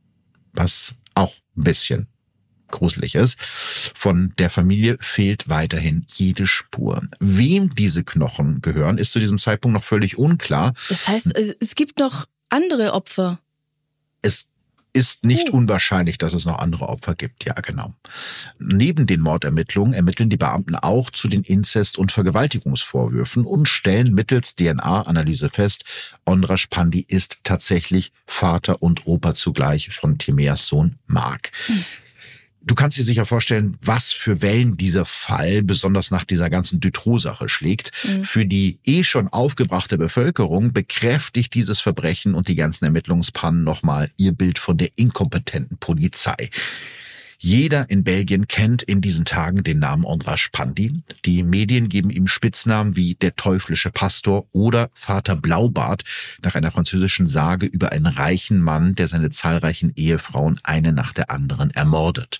Was auch ein bisschen gruselig ist. Von der Familie fehlt weiterhin jede Spur. Wem diese Knochen gehören, ist zu diesem Zeitpunkt noch völlig unklar. Das heißt, es gibt noch andere Opfer. Es ist nicht unwahrscheinlich, dass es noch andere Opfer gibt. Ja, genau. Neben den Mordermittlungen ermitteln die Beamten auch zu den Inzest- und Vergewaltigungsvorwürfen und stellen mittels DNA-Analyse fest, Ondřej Pandý ist tatsächlich Vater und Opa zugleich von Timeas Sohn Mark. Du kannst dir sicher vorstellen, was für Wellen dieser Fall besonders nach dieser ganzen Dutroux-Sache schlägt. Für die schon aufgebrachte Bevölkerung bekräftigt dieses Verbrechen und die ganzen Ermittlungspannen nochmal ihr Bild von der inkompetenten Polizei. Jeder in Belgien kennt in diesen Tagen den Namen Ondřej Pandý. Die Medien geben ihm Spitznamen wie der teuflische Pastor oder Vater Blaubart, nach einer französischen Sage über einen reichen Mann, der seine zahlreichen Ehefrauen eine nach der anderen ermordet.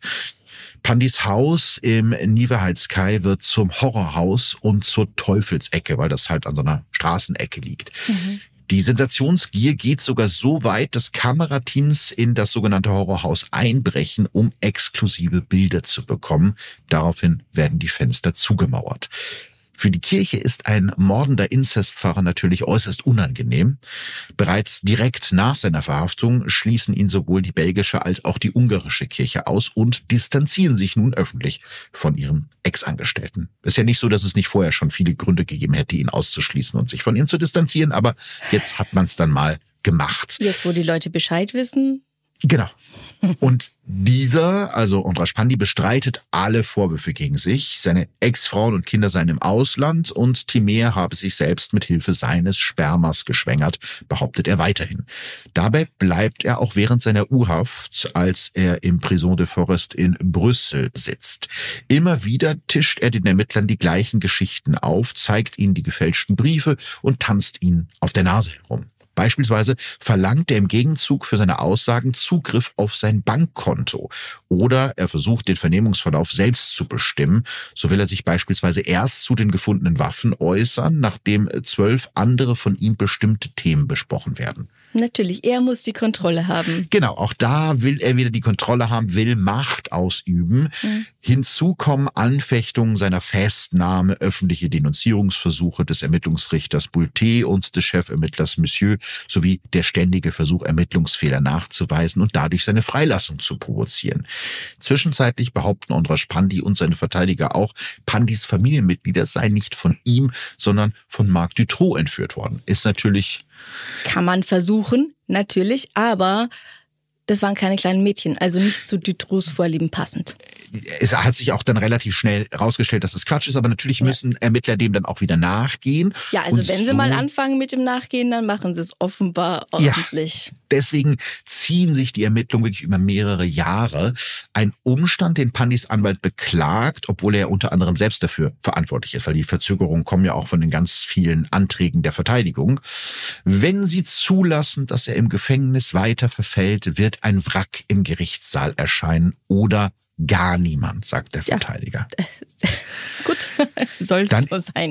Pandys Haus im Nieuweheidskei wird zum Horrorhaus und zur Teufelsecke, weil das halt an so einer Straßenecke liegt. Die Sensationsgier geht sogar so weit, dass Kamerateams in das sogenannte Horrorhaus einbrechen, um exklusive Bilder zu bekommen. Daraufhin werden die Fenster zugemauert. Für die Kirche ist ein mordender Inzestpfarrer natürlich äußerst unangenehm. Bereits direkt nach seiner Verhaftung schließen ihn sowohl die belgische als auch die ungarische Kirche aus und distanzieren sich nun öffentlich von ihrem Ex-Angestellten. Ist ja nicht so, dass es nicht vorher schon viele Gründe gegeben hätte, ihn auszuschließen und sich von ihm zu distanzieren, aber jetzt hat man es dann mal gemacht. Jetzt, wo die Leute Bescheid wissen? Genau. Und dieser, also Ondřej Pandý, bestreitet alle Vorwürfe gegen sich. Seine Ex-Frauen und Kinder seien im Ausland und Timea habe sich selbst mit Hilfe seines Spermas geschwängert, behauptet er weiterhin. Dabei bleibt er auch während seiner U-Haft, als er im Prison de Forest in Brüssel sitzt. Immer wieder tischt er den Ermittlern die gleichen Geschichten auf, zeigt ihnen die gefälschten Briefe und tanzt ihnen auf der Nase herum. Beispielsweise verlangt er im Gegenzug für seine Aussagen Zugriff auf sein Bankkonto. Oder er versucht, den Vernehmungsverlauf selbst zu bestimmen. So will er sich beispielsweise erst zu den gefundenen Waffen äußern, nachdem 12 andere von ihm bestimmte Themen besprochen werden. Natürlich, er muss die Kontrolle haben. Genau, auch da will er wieder die Kontrolle haben, will Macht ausüben. Hinzu kommen Anfechtungen seiner Festnahme, öffentliche Denunzierungsversuche des Ermittlungsrichters Bulté und des Chefermittlers Monsieur sowie der ständige Versuch, Ermittlungsfehler nachzuweisen und dadurch seine Freilassung zu provozieren. Zwischenzeitlich behaupten Ondřej Pandý und seine Verteidiger auch, Pandys Familienmitglieder seien nicht von ihm, sondern von Marc Dutroux entführt worden. Ist natürlich... Kann man versuchen, natürlich, aber das waren keine kleinen Mädchen, also nicht zu Dutroux Vorlieben passend. Es hat sich auch dann relativ schnell herausgestellt, dass es Quatsch ist, aber natürlich müssen Ermittler dem dann auch wieder nachgehen. Ja, also und wenn sie mal anfangen mit dem Nachgehen, dann machen sie es offenbar ordentlich. Ja, deswegen ziehen sich die Ermittlungen wirklich über mehrere Jahre. Ein Umstand, den Pandys Anwalt beklagt, obwohl er unter anderem selbst dafür verantwortlich ist, weil die Verzögerungen kommen ja auch von den ganz vielen Anträgen der Verteidigung. Wenn sie zulassen, dass er im Gefängnis weiter verfällt, wird ein Wrack im Gerichtssaal erscheinen oder gar niemand, sagt der Verteidiger. Gut, soll es so sein.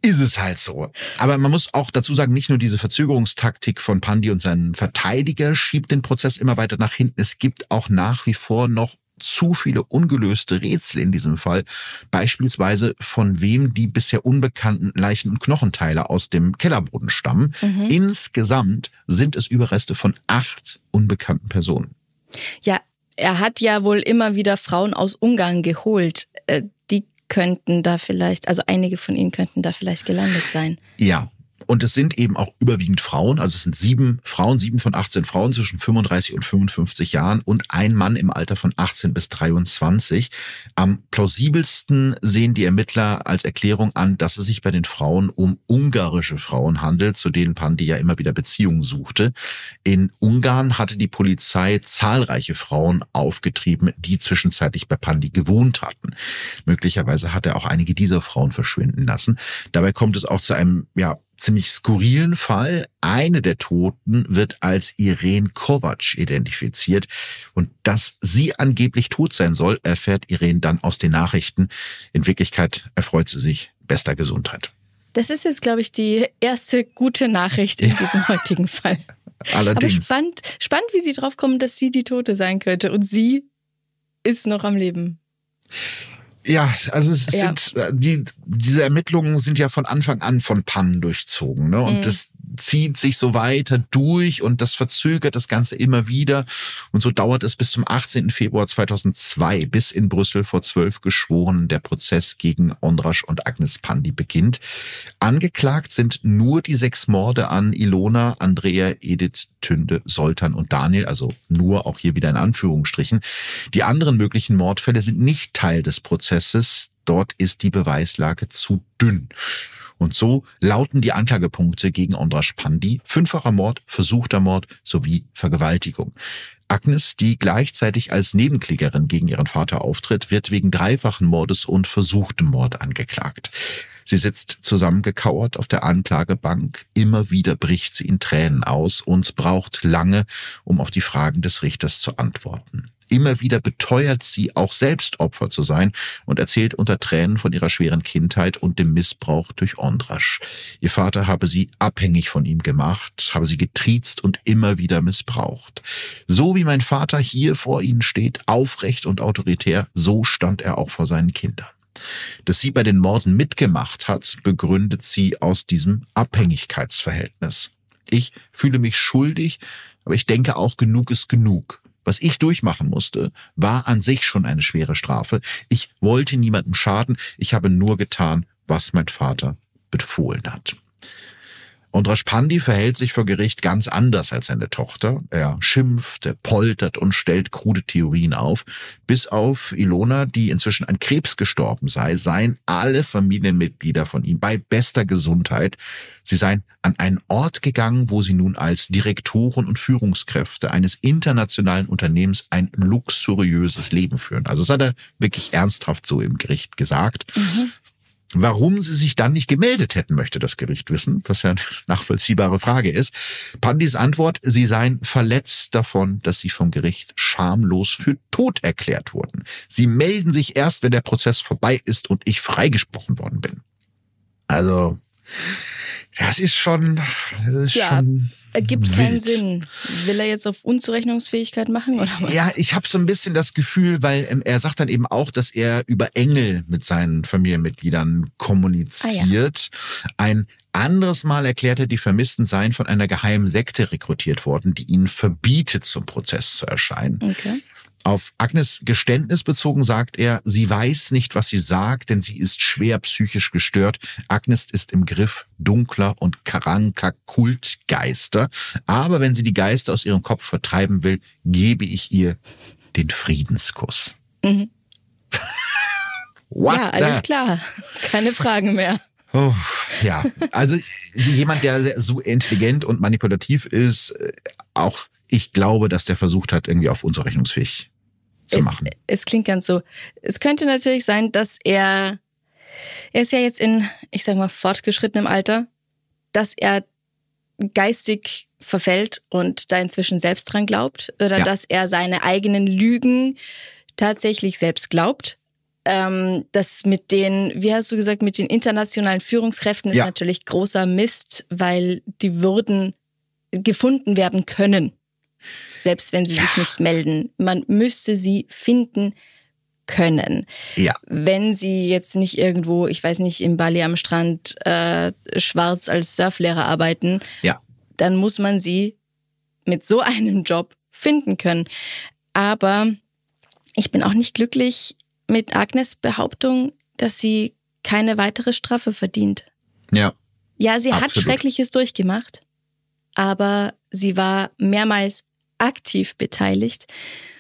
ist es halt so. Aber man muss auch dazu sagen, nicht nur diese Verzögerungstaktik von Pandey und seinen Verteidiger schiebt den Prozess immer weiter nach hinten. Es gibt auch nach wie vor noch zu viele ungelöste Rätsel in diesem Fall. Beispielsweise von wem die bisher unbekannten Leichen- und Knochenteile aus dem Kellerboden stammen. Insgesamt sind es Überreste von 8 unbekannten Personen. Ja, er hat ja wohl immer wieder Frauen aus Ungarn geholt. Die könnten da vielleicht, also einige von ihnen könnten da vielleicht gelandet sein. Ja. Und es sind eben auch überwiegend Frauen, also es sind 7 Frauen, 7 von 18 Frauen zwischen 35 und 55 Jahren und ein Mann im Alter von 18 bis 23. Am plausibelsten sehen die Ermittler als Erklärung an, dass es sich bei den Frauen um ungarische Frauen handelt, zu denen Pandey ja immer wieder Beziehungen suchte. In Ungarn hatte die Polizei zahlreiche Frauen aufgetrieben, die zwischenzeitlich bei Pandey gewohnt hatten. Möglicherweise hat er auch einige dieser Frauen verschwinden lassen. Dabei kommt es auch zu einem, ziemlich skurrilen Fall. Eine der Toten wird als Irene Kovac identifiziert. Und dass sie angeblich tot sein soll, erfährt Irene dann aus den Nachrichten. In Wirklichkeit erfreut sie sich bester Gesundheit. Das ist jetzt, glaube ich, die erste gute Nachricht in diesem heutigen Fall. Allerdings. Aber spannend, wie sie drauf kommen, dass sie die Tote sein könnte. Und sie ist noch am Leben. Ja, also diese Ermittlungen sind ja von Anfang an von Pannen durchzogen, ne? Und das zieht sich so weiter durch und das verzögert das Ganze immer wieder. Und so dauert es bis zum 18. Februar 2002, bis in Brüssel vor 12 Geschworenen der Prozess gegen Ondráš und Agnes Pandey beginnt. Angeklagt sind nur die 6 Morde an Ilona, Andrea, Edith, Tünde, Zoltán und Daniel, also nur, auch hier wieder in Anführungsstrichen. Die anderen möglichen Mordfälle sind nicht Teil des Prozesses. Dort ist die Beweislage zu dünn. Und so lauten die Anklagepunkte gegen Ondráš Pandey: 5-facher Mord, versuchter Mord sowie Vergewaltigung. Agnes, die gleichzeitig als Nebenklägerin gegen ihren Vater auftritt, wird wegen 3-fachen Mordes und versuchtem Mord angeklagt. Sie sitzt zusammengekauert auf der Anklagebank. Immer wieder bricht sie in Tränen aus und braucht lange, um auf die Fragen des Richters zu antworten. Immer wieder beteuert sie, auch selbst Opfer zu sein und erzählt unter Tränen von ihrer schweren Kindheit und dem Missbrauch durch Ondráš. Ihr Vater habe sie abhängig von ihm gemacht, habe sie getriezt und immer wieder missbraucht. So wie mein Vater hier vor ihnen steht, aufrecht und autoritär, so stand er auch vor seinen Kindern. Dass sie bei den Morden mitgemacht hat, begründet sie aus diesem Abhängigkeitsverhältnis. Ich fühle mich schuldig, aber ich denke auch, genug ist genug. Was ich durchmachen musste, war an sich schon eine schwere Strafe. Ich wollte niemandem schaden. Ich habe nur getan, was mein Vater befohlen hat. Ondráš Pandey verhält sich vor Gericht ganz anders als seine Tochter. Er schimpft, er poltert und stellt krude Theorien auf. Bis auf Ilona, die inzwischen an Krebs gestorben sei, seien alle Familienmitglieder von ihm bei bester Gesundheit. Sie seien an einen Ort gegangen, wo sie nun als Direktoren und Führungskräfte eines internationalen Unternehmens ein luxuriöses Leben führen. Also das hat er wirklich ernsthaft so im Gericht gesagt. Warum sie sich dann nicht gemeldet hätten, möchte das Gericht wissen, was ja eine nachvollziehbare Frage ist. Pandeys Antwort: Sie seien verletzt davon, dass sie vom Gericht schamlos für tot erklärt wurden. Sie melden sich erst, wenn der Prozess vorbei ist und ich freigesprochen worden bin. Also, das ist schon ergibt wild. keinen Sinn. Will er jetzt auf Unzurechnungsfähigkeit machen oder was? Ja, ich habe so ein bisschen das Gefühl, weil er sagt dann eben auch, dass er über Engel mit seinen Familienmitgliedern kommuniziert. Ein anderes Mal erklärt er, die Vermissten seien von einer geheimen Sekte rekrutiert worden, die ihnen verbietet, zum Prozess zu erscheinen. Okay. Auf Agnes Geständnis bezogen sagt er, sie weiß nicht, was sie sagt, denn sie ist schwer psychisch gestört. Agnes ist im Griff dunkler und kranker Kultgeister. Aber wenn sie die Geister aus ihrem Kopf vertreiben will, gebe ich ihr den Friedenskuss. Ja, alles klar. Keine Fragen mehr. Oh, ja, also jemand, der so intelligent und manipulativ ist, auch ich glaube, dass der versucht hat, irgendwie auf unzurechnungsfähig zu machen. Es klingt ganz so. Es könnte natürlich sein, dass er ist ja jetzt in, ich sag mal, fortgeschrittenem Alter, dass er geistig verfällt und da inzwischen selbst dran glaubt oder dass er seine eigenen Lügen tatsächlich selbst glaubt. das mit den, wie hast du gesagt, mit den internationalen Führungskräften ist natürlich großer Mist, weil die würden gefunden werden können, selbst wenn sie sich nicht melden. Man müsste sie finden können. Ja. Wenn sie jetzt nicht irgendwo, ich weiß nicht, in Bali am Strand schwarz als Surflehrer arbeiten, dann muss man sie mit so einem Job finden können. Aber ich bin auch nicht glücklich mit Agnes' Behauptung, dass sie keine weitere Strafe verdient. Ja. Ja, sie hat Schreckliches durchgemacht, aber sie war mehrmals aktiv beteiligt.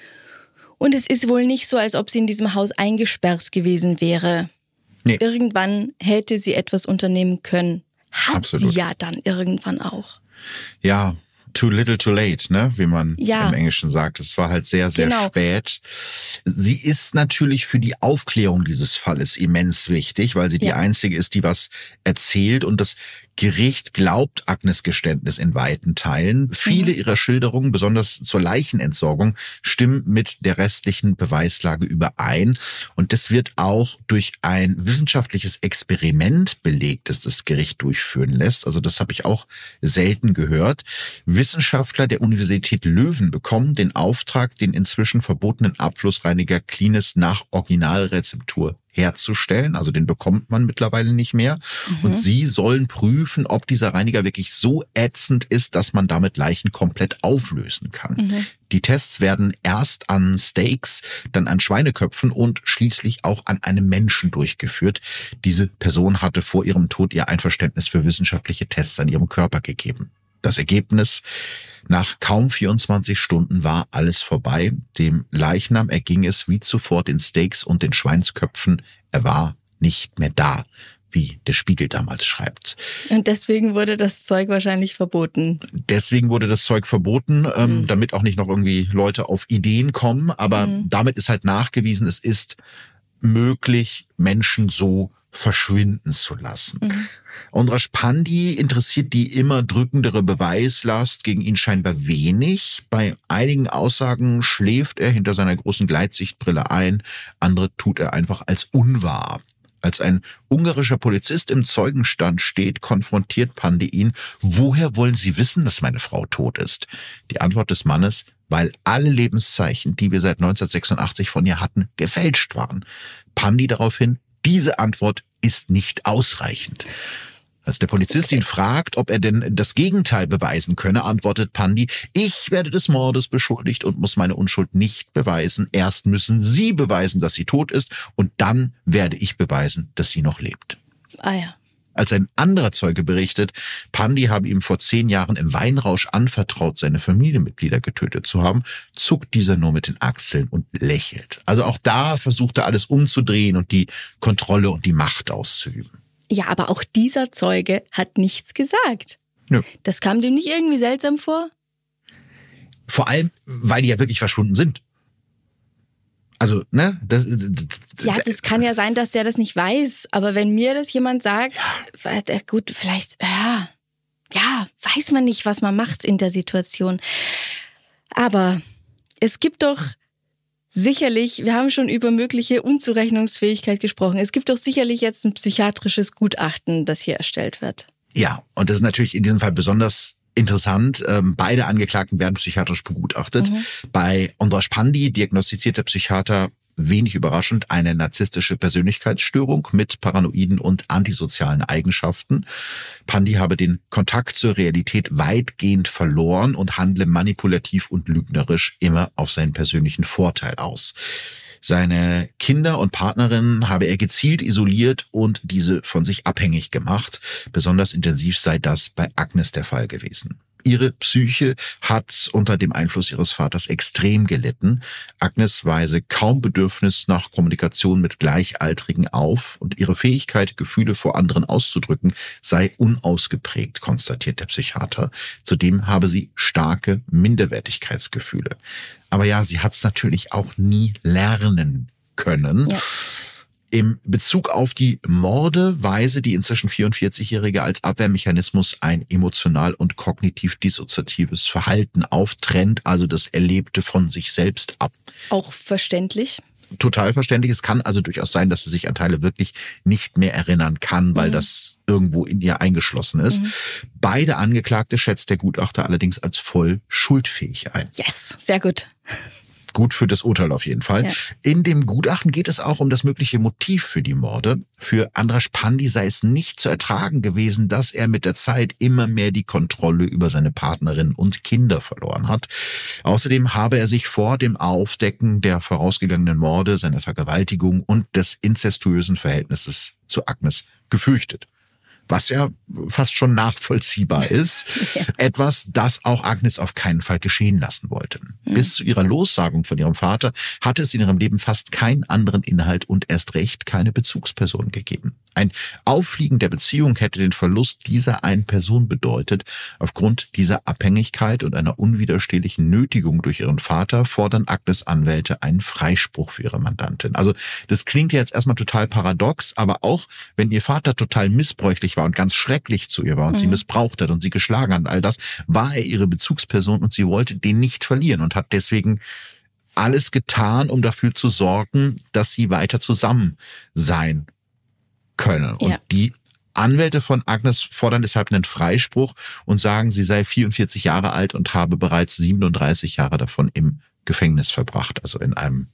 Und es ist wohl nicht so, als ob sie in diesem Haus eingesperrt gewesen wäre. Nee. Irgendwann hätte sie etwas unternehmen können. Hat sie ja dann irgendwann auch. Ja, too little too late, ne? Wie man im Englischen sagt. Es war halt sehr, sehr spät. Sie ist natürlich für die Aufklärung dieses Falles immens wichtig, weil sie die Einzige ist, die was erzählt. Und das Gericht glaubt Agnes' Geständnis in weiten Teilen. Viele ihrer Schilderungen, besonders zur Leichenentsorgung, stimmen mit der restlichen Beweislage überein. Und das wird auch durch ein wissenschaftliches Experiment belegt, das das Gericht durchführen lässt. Also das habe ich auch selten gehört. Wissenschaftler der Universität Löwen bekommen den Auftrag, den inzwischen verbotenen Abflussreiniger Cleanes nach Originalrezeptur herzustellen. Also den bekommt man mittlerweile nicht mehr. Und sie sollen prüfen, ob dieser Reiniger wirklich so ätzend ist, dass man damit Leichen komplett auflösen kann. Die Tests werden erst an Steaks, dann an Schweineköpfen und schließlich auch an einem Menschen durchgeführt. Diese Person hatte vor ihrem Tod ihr Einverständnis für wissenschaftliche Tests an ihrem Körper gegeben. Das Ergebnis: Nach kaum 24 Stunden war alles vorbei. Dem Leichnam erging es wie zuvor den Steaks und den Schweinsköpfen. Er war nicht mehr da, wie der Spiegel damals schreibt. Und deswegen wurde das Zeug wahrscheinlich verboten. Deswegen wurde das Zeug verboten, damit auch nicht noch irgendwie Leute auf Ideen kommen. Aber damit ist halt nachgewiesen, es ist möglich, Menschen so verschwinden zu lassen. Ondrash Pandey interessiert die immer drückendere Beweislast gegen ihn scheinbar wenig. Bei einigen Aussagen schläft er hinter seiner großen Gleitsichtbrille ein, andere tut er einfach als unwahr. Als ein ungarischer Polizist im Zeugenstand steht, konfrontiert Pandey ihn: Woher wollen Sie wissen, dass meine Frau tot ist? Die Antwort des Mannes: Weil alle Lebenszeichen, die wir seit 1986 von ihr hatten, gefälscht waren. Pandey daraufhin: Diese Antwort ist nicht ausreichend. Als der Polizist ihn fragt, ob er denn das Gegenteil beweisen könne, antwortet Pandey: Ich werde des Mordes beschuldigt und muss meine Unschuld nicht beweisen. Erst müssen Sie beweisen, dass sie tot ist, und dann werde ich beweisen, dass sie noch lebt. Ah ja. Als ein anderer Zeuge berichtet, Pandey habe ihm vor 10 Jahren im Weinrausch anvertraut, seine Familienmitglieder getötet zu haben, zuckt dieser nur mit den Achseln und lächelt. Also auch da versucht er alles umzudrehen und die Kontrolle und die Macht auszuüben. Ja, aber auch dieser Zeuge hat nichts gesagt. Nö. Das kam dem nicht irgendwie seltsam vor? Vor allem, weil die ja wirklich verschwunden sind. Also, ne? Das kann ja sein, dass der das nicht weiß. Aber wenn mir das jemand sagt, gut, vielleicht, weiß man nicht, was man macht in der Situation. Aber es gibt doch sicherlich, wir haben schon über mögliche Unzurechnungsfähigkeit gesprochen, es gibt doch sicherlich jetzt ein psychiatrisches Gutachten, das hier erstellt wird. Ja, und das ist natürlich in diesem Fall besonders interessant. Beide Angeklagten werden psychiatrisch begutachtet. Bei Ondrash Pandey diagnostiziert der Psychiater, wenig überraschend, eine narzisstische Persönlichkeitsstörung mit paranoiden und antisozialen Eigenschaften. Pandey habe den Kontakt zur Realität weitgehend verloren und handle manipulativ und lügnerisch immer auf seinen persönlichen Vorteil aus. Seine Kinder und Partnerin habe er gezielt isoliert und diese von sich abhängig gemacht. Besonders intensiv sei das bei Agnes der Fall gewesen. Ihre Psyche hat unter dem Einfluss ihres Vaters extrem gelitten. Agnes weise kaum Bedürfnis nach Kommunikation mit Gleichaltrigen auf und ihre Fähigkeit, Gefühle vor anderen auszudrücken, sei unausgeprägt, konstatiert der Psychiater. Zudem habe sie starke Minderwertigkeitsgefühle. Aber ja, sie hat es natürlich auch nie lernen können. Ja. Im Bezug auf die Morde weise die inzwischen 44-Jährige als Abwehrmechanismus ein emotional und kognitiv dissoziatives Verhalten auf, trennt also das Erlebte von sich selbst ab. Auch verständlich. total verständlich. Es kann also durchaus sein, dass sie sich an Teile wirklich nicht mehr erinnern kann, weil das irgendwo in ihr eingeschlossen ist. Beide Angeklagte schätzt der Gutachter allerdings als voll schuldfähig ein. Yes, sehr gut. Gut für das Urteil auf jeden Fall. Ja. In dem Gutachten geht es auch um das mögliche Motiv für die Morde. Für Andras Pandy sei es nicht zu ertragen gewesen, dass er mit der Zeit immer mehr die Kontrolle über seine Partnerin und Kinder verloren hat. Außerdem habe er sich vor dem Aufdecken der vorausgegangenen Morde, seiner Vergewaltigung und des inzestuösen Verhältnisses zu Agnes gefürchtet. Was ja fast schon nachvollziehbar ist. Ja. Etwas, das auch Agnes auf keinen Fall geschehen lassen wollte. Bis zu ihrer Lossagung von ihrem Vater hatte es in ihrem Leben fast keinen anderen Inhalt und erst recht keine Bezugsperson gegeben. Ein Auffliegen der Beziehung hätte den Verlust dieser einen Person bedeutet. Aufgrund dieser Abhängigkeit und einer unwiderstehlichen Nötigung durch ihren Vater fordern Agnes Anwälte einen Freispruch für ihre Mandantin. Also das klingt jetzt erstmal total paradox, aber auch wenn ihr Vater total missbräuchlich war und ganz schrecklich zu ihr war und sie missbraucht hat und sie geschlagen hat und all das, war er ihre Bezugsperson und sie wollte den nicht verlieren und hat deswegen alles getan, um dafür zu sorgen, dass sie weiter zusammen sein können. Und die Anwälte von Agnes fordern deshalb einen Freispruch und sagen, sie sei 44 Jahre alt und habe bereits 37 Jahre davon im Gefängnis verbracht. Also in einem,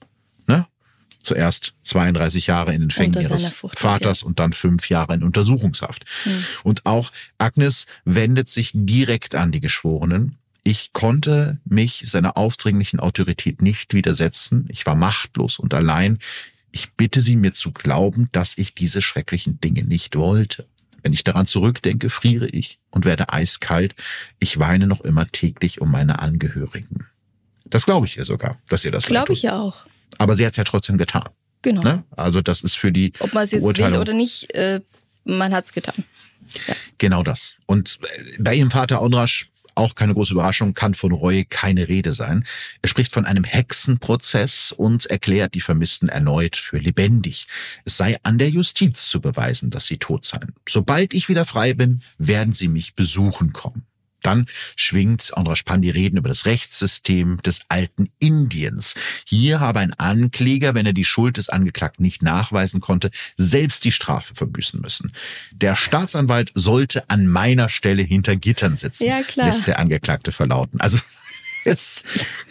zuerst 32 Jahre in den Fängen ihres Vaters und dann 5 Jahre in Untersuchungshaft. Und auch Agnes wendet sich direkt an die Geschworenen. Ich konnte mich seiner aufdringlichen Autorität nicht widersetzen. Ich war machtlos und allein. Ich bitte Sie, mir zu glauben, dass ich diese schrecklichen Dinge nicht wollte. Wenn ich daran zurückdenke, friere ich und werde eiskalt. Ich weine noch immer täglich um meine Angehörigen. Das glaube ich ihr sogar, dass ihr das leid tut. Glaube ich ja auch. Aber sie hat es ja trotzdem getan. Genau. Ne? Also das ist für die Ob man es jetzt will oder nicht, man hat es getan. Ja. Genau das. Und bei ihrem Vater Ondrasch, auch keine große Überraschung, kann von Reue keine Rede sein. Er spricht von einem Hexenprozess und erklärt die Vermissten erneut für lebendig. Es sei an der Justiz zu beweisen, dass sie tot seien. Sobald ich wieder frei bin, werden sie mich besuchen kommen. Dann schwingt Andras Pandy Reden über das Rechtssystem des alten Indiens. Hier habe ein Ankläger, wenn er die Schuld des Angeklagten nicht nachweisen konnte, selbst die Strafe verbüßen müssen. Der Staatsanwalt sollte an meiner Stelle hinter Gittern sitzen, lässt der Angeklagte verlauten. Also es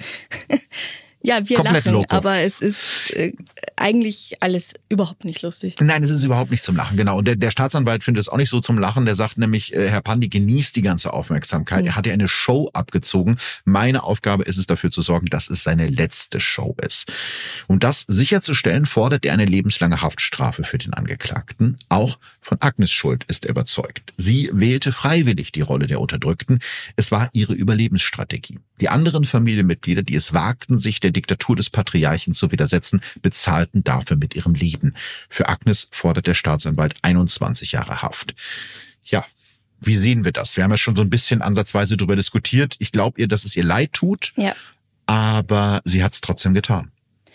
ja, wir komplett lachen, loco. Aber es ist eigentlich alles überhaupt nicht lustig. Nein, es ist überhaupt nicht zum Lachen, genau. Und der Staatsanwalt findet es auch nicht so zum Lachen. Der sagt nämlich, Herr Pandy genießt die ganze Aufmerksamkeit. Er hat ja eine Show abgezogen. Meine Aufgabe ist es, dafür zu sorgen, dass es seine letzte Show ist. Um das sicherzustellen, fordert er eine lebenslange Haftstrafe für den Angeklagten. Auch von Agnes Schuld ist er überzeugt. Sie wählte freiwillig die Rolle der Unterdrückten. Es war ihre Überlebensstrategie. Die anderen Familienmitglieder, die es wagten, sich der Diktatur des Patriarchen zu widersetzen, bezahlten dafür mit ihrem Leben. Für Agnes fordert der Staatsanwalt 21 Jahre Haft. Ja, wie sehen wir das? Wir haben ja schon so ein bisschen ansatzweise darüber diskutiert. Ich glaube ihr, dass es ihr leid tut, aber sie hat es trotzdem getan.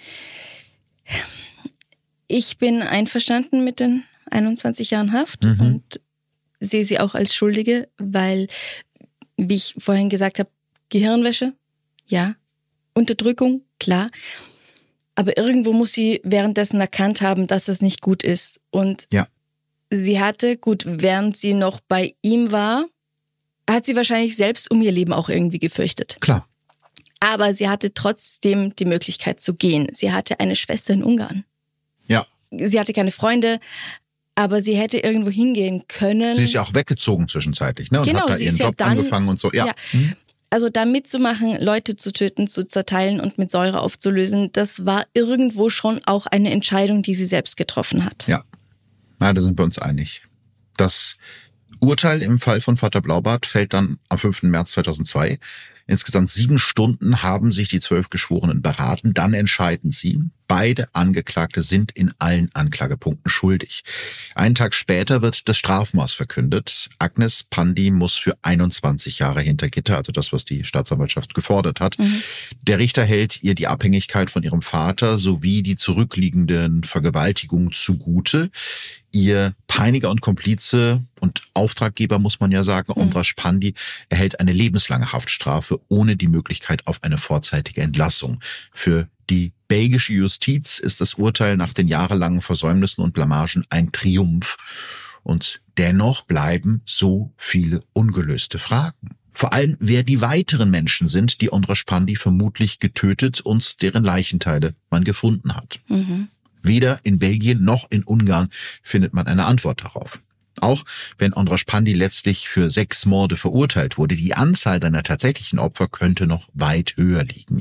Ich bin einverstanden mit den 21 Jahren Haft und sehe sie auch als Schuldige, weil, wie ich vorhin gesagt habe, Gehirnwäsche, ja, Unterdrückung, klar. Aber irgendwo muss sie währenddessen erkannt haben, dass das nicht gut ist. Und sie hatte, gut, während sie noch bei ihm war, hat sie wahrscheinlich selbst um ihr Leben auch irgendwie gefürchtet. Klar. Aber sie hatte trotzdem die Möglichkeit zu gehen. Sie hatte eine Schwester in Ungarn. Ja. Sie hatte keine Freunde, aber sie hätte irgendwo hingehen können. Sie ist ja auch weggezogen zwischenzeitlich, ne? Und hat da ihren Job angefangen und so. Ja. Also da mitzumachen, Leute zu töten, zu zerteilen und mit Säure aufzulösen, das war irgendwo schon auch eine Entscheidung, die sie selbst getroffen hat. Ja, da sind wir uns einig. Das Urteil im Fall von Vater Blaubart fällt dann am 5. März 2002. Insgesamt 7 Stunden haben sich die 12 Geschworenen beraten. Dann entscheiden sie. Beide Angeklagte sind in allen Anklagepunkten schuldig. Einen Tag später wird das Strafmaß verkündet. Agnes Pandy muss für 21 Jahre hinter Gitter, also das, was die Staatsanwaltschaft gefordert hat. Der Richter hält ihr die Abhängigkeit von ihrem Vater sowie die zurückliegenden Vergewaltigungen zugute. Ihr Peiniger und Komplize und Auftraggeber, muss man ja sagen, Andras Pandy, erhält eine lebenslange Haftstrafe ohne die Möglichkeit auf eine vorzeitige Entlassung. Für die belgische Justiz ist das Urteil nach den jahrelangen Versäumnissen und Blamagen ein Triumph. Und dennoch bleiben so viele ungelöste Fragen. Vor allem, wer die weiteren Menschen sind, die Ondrash Pandey vermutlich getötet und deren Leichenteile man gefunden hat. Weder in Belgien noch in Ungarn findet man eine Antwort darauf. Auch wenn Ondrash Pandey letztlich für 6 Morde verurteilt wurde, die Anzahl seiner tatsächlichen Opfer könnte noch weit höher liegen.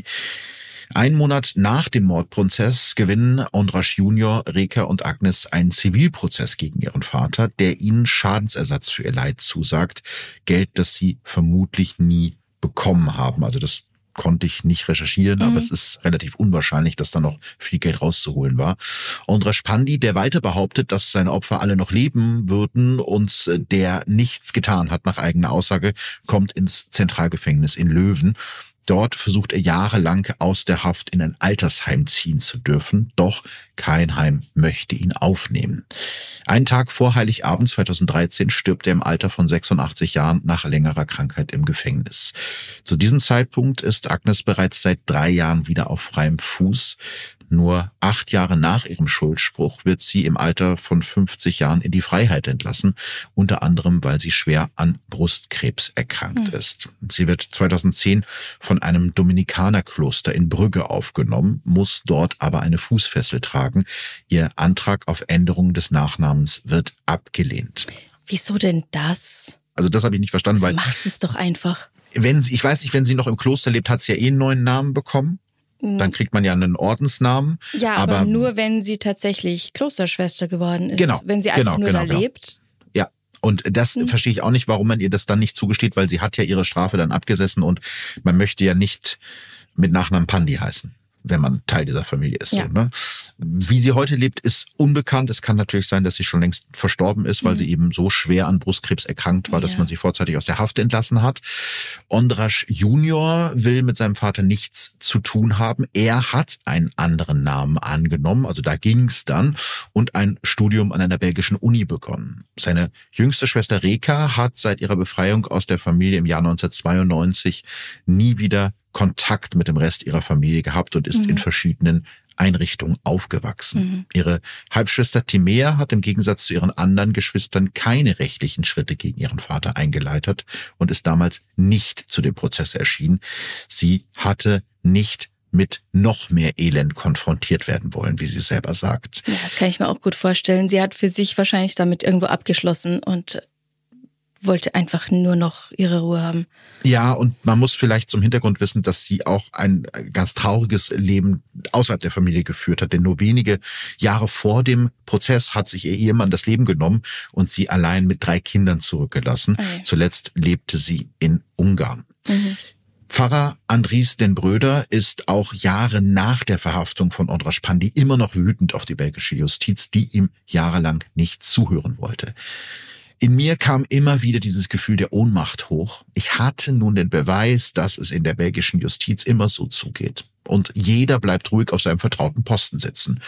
1 Monat nach dem Mordprozess gewinnen Ondrash Junior, Reka und Agnes einen Zivilprozess gegen ihren Vater, der ihnen Schadensersatz für ihr Leid zusagt. Geld, das sie vermutlich nie bekommen haben. Also das konnte ich nicht recherchieren, aber es ist relativ unwahrscheinlich, dass da noch viel Geld rauszuholen war. Ondrash Pandey, der weiter behauptet, dass seine Opfer alle noch leben würden und der nichts getan hat nach eigener Aussage, kommt ins Zentralgefängnis in Löwen. Dort versucht er jahrelang aus der Haft in ein Altersheim ziehen zu dürfen, doch kein Heim möchte ihn aufnehmen. Einen Tag vor Heiligabend 2013 stirbt er im Alter von 86 Jahren nach längerer Krankheit im Gefängnis. Zu diesem Zeitpunkt ist Agnes bereits seit 3 Jahren wieder auf freiem Fuß. Nur 8 Jahre nach ihrem Schuldspruch wird sie im Alter von 50 Jahren in die Freiheit entlassen, unter anderem, weil sie schwer an Brustkrebs erkrankt ist. Sie wird 2010 von einem Dominikanerkloster in Brügge aufgenommen, muss dort aber eine Fußfessel tragen. Ihr Antrag auf Änderung des Nachnamens wird abgelehnt. Wieso denn das? Also das habe ich nicht verstanden, weil macht es doch einfach. Ich weiß nicht, wenn sie noch im Kloster lebt, hat sie ja einen neuen Namen bekommen. Dann kriegt man ja einen Ordensnamen. Ja, aber nur wenn sie tatsächlich Klosterschwester geworden ist. Genau. Wenn sie einfach nur da lebt. Ja, und das verstehe ich auch nicht, warum man ihr das dann nicht zugesteht, weil sie hat ja ihre Strafe dann abgesessen und man möchte ja nicht mit Nachnamen Pandey heißen, wenn man Teil dieser Familie ist. Ja. So, ne? Wie sie heute lebt, ist unbekannt. Es kann natürlich sein, dass sie schon längst verstorben ist, weil sie eben so schwer an Brustkrebs erkrankt war, dass man sie vorzeitig aus der Haft entlassen hat. Ondrash Junior will mit seinem Vater nichts zu tun haben. Er hat einen anderen Namen angenommen, also da ging's dann, und ein Studium an einer belgischen Uni begonnen. Seine jüngste Schwester Reka hat seit ihrer Befreiung aus der Familie im Jahr 1992 nie wieder Kontakt mit dem Rest ihrer Familie gehabt und ist in verschiedenen Einrichtungen aufgewachsen. Ihre Halbschwester Timea hat im Gegensatz zu ihren anderen Geschwistern keine rechtlichen Schritte gegen ihren Vater eingeleitet und ist damals nicht zu dem Prozess erschienen. Sie hatte nicht mit noch mehr Elend konfrontiert werden wollen, wie sie selber sagt. Ja, das kann ich mir auch gut vorstellen. Sie hat für sich wahrscheinlich damit irgendwo abgeschlossen und wollte einfach nur noch ihre Ruhe haben. Ja, und man muss vielleicht zum Hintergrund wissen, dass sie auch ein ganz trauriges Leben außerhalb der Familie geführt hat. Denn nur wenige Jahre vor dem Prozess hat sich ihr Ehemann das Leben genommen und sie allein mit 3 Kindern zurückgelassen. Okay. Zuletzt lebte sie in Ungarn. Pfarrer Andries den Bröder ist auch Jahre nach der Verhaftung von Ondrash Pandey immer noch wütend auf die belgische Justiz, die ihm jahrelang nicht zuhören wollte. In mir kam immer wieder dieses Gefühl der Ohnmacht hoch. Ich hatte nun den Beweis, dass es in der belgischen Justiz immer so zugeht. Und jeder bleibt ruhig auf seinem vertrauten Posten sitzen.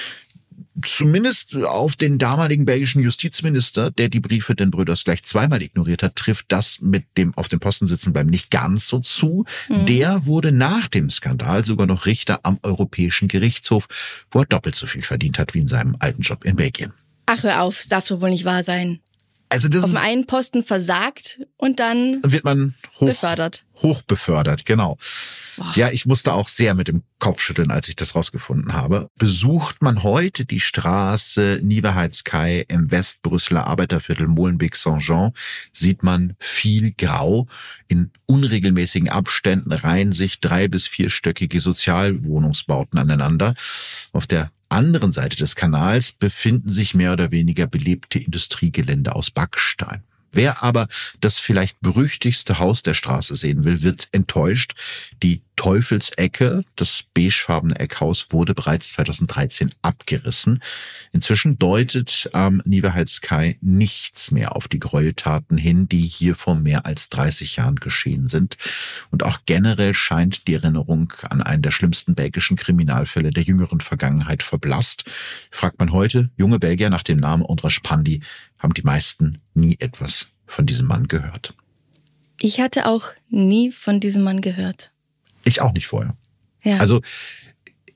Zumindest auf den damaligen belgischen Justizminister, der die Briefe den Bröders gleich 2-mal ignoriert hat, trifft das mit dem auf dem Posten sitzen bleiben nicht ganz so zu. Der wurde nach dem Skandal sogar noch Richter am Europäischen Gerichtshof, wo er doppelt so viel verdient hat wie in seinem alten Job in Belgien. Ach, hör auf, das darf doch wohl nicht wahr sein. Also das auf dem einen Posten versagt und dann wird man hoch befördert, genau. Boah. Ja, ich musste auch sehr mit dem Kopf schütteln, als ich das rausgefunden habe. Besucht man heute die Straße Nieuweheidskei im Westbrüsseler Arbeiterviertel Molenbeek-Saint-Jean, sieht man viel Grau. In unregelmäßigen Abständen reihen sich 3- bis 4-stöckige Sozialwohnungsbauten aneinander. Auf der anderen Seite des Kanals befinden sich mehr oder weniger belebte Industriegelände aus Backstein. Wer aber das vielleicht berüchtigste Haus der Straße sehen will, wird enttäuscht. Die Teufelsecke, das beigefarbene Eckhaus, wurde bereits 2013 abgerissen. Inzwischen deutet am Nieuweheidskei nichts mehr auf die Gräueltaten hin, die hier vor mehr als 30 Jahren geschehen sind. Und auch generell scheint die Erinnerung an einen der schlimmsten belgischen Kriminalfälle der jüngeren Vergangenheit verblasst. Fragt man heute junge Belgier nach dem Namen Ondrash Pandey, haben die meisten nie etwas von diesem Mann gehört. Ich hatte auch nie von diesem Mann gehört. Ich auch nicht vorher. Ja. Also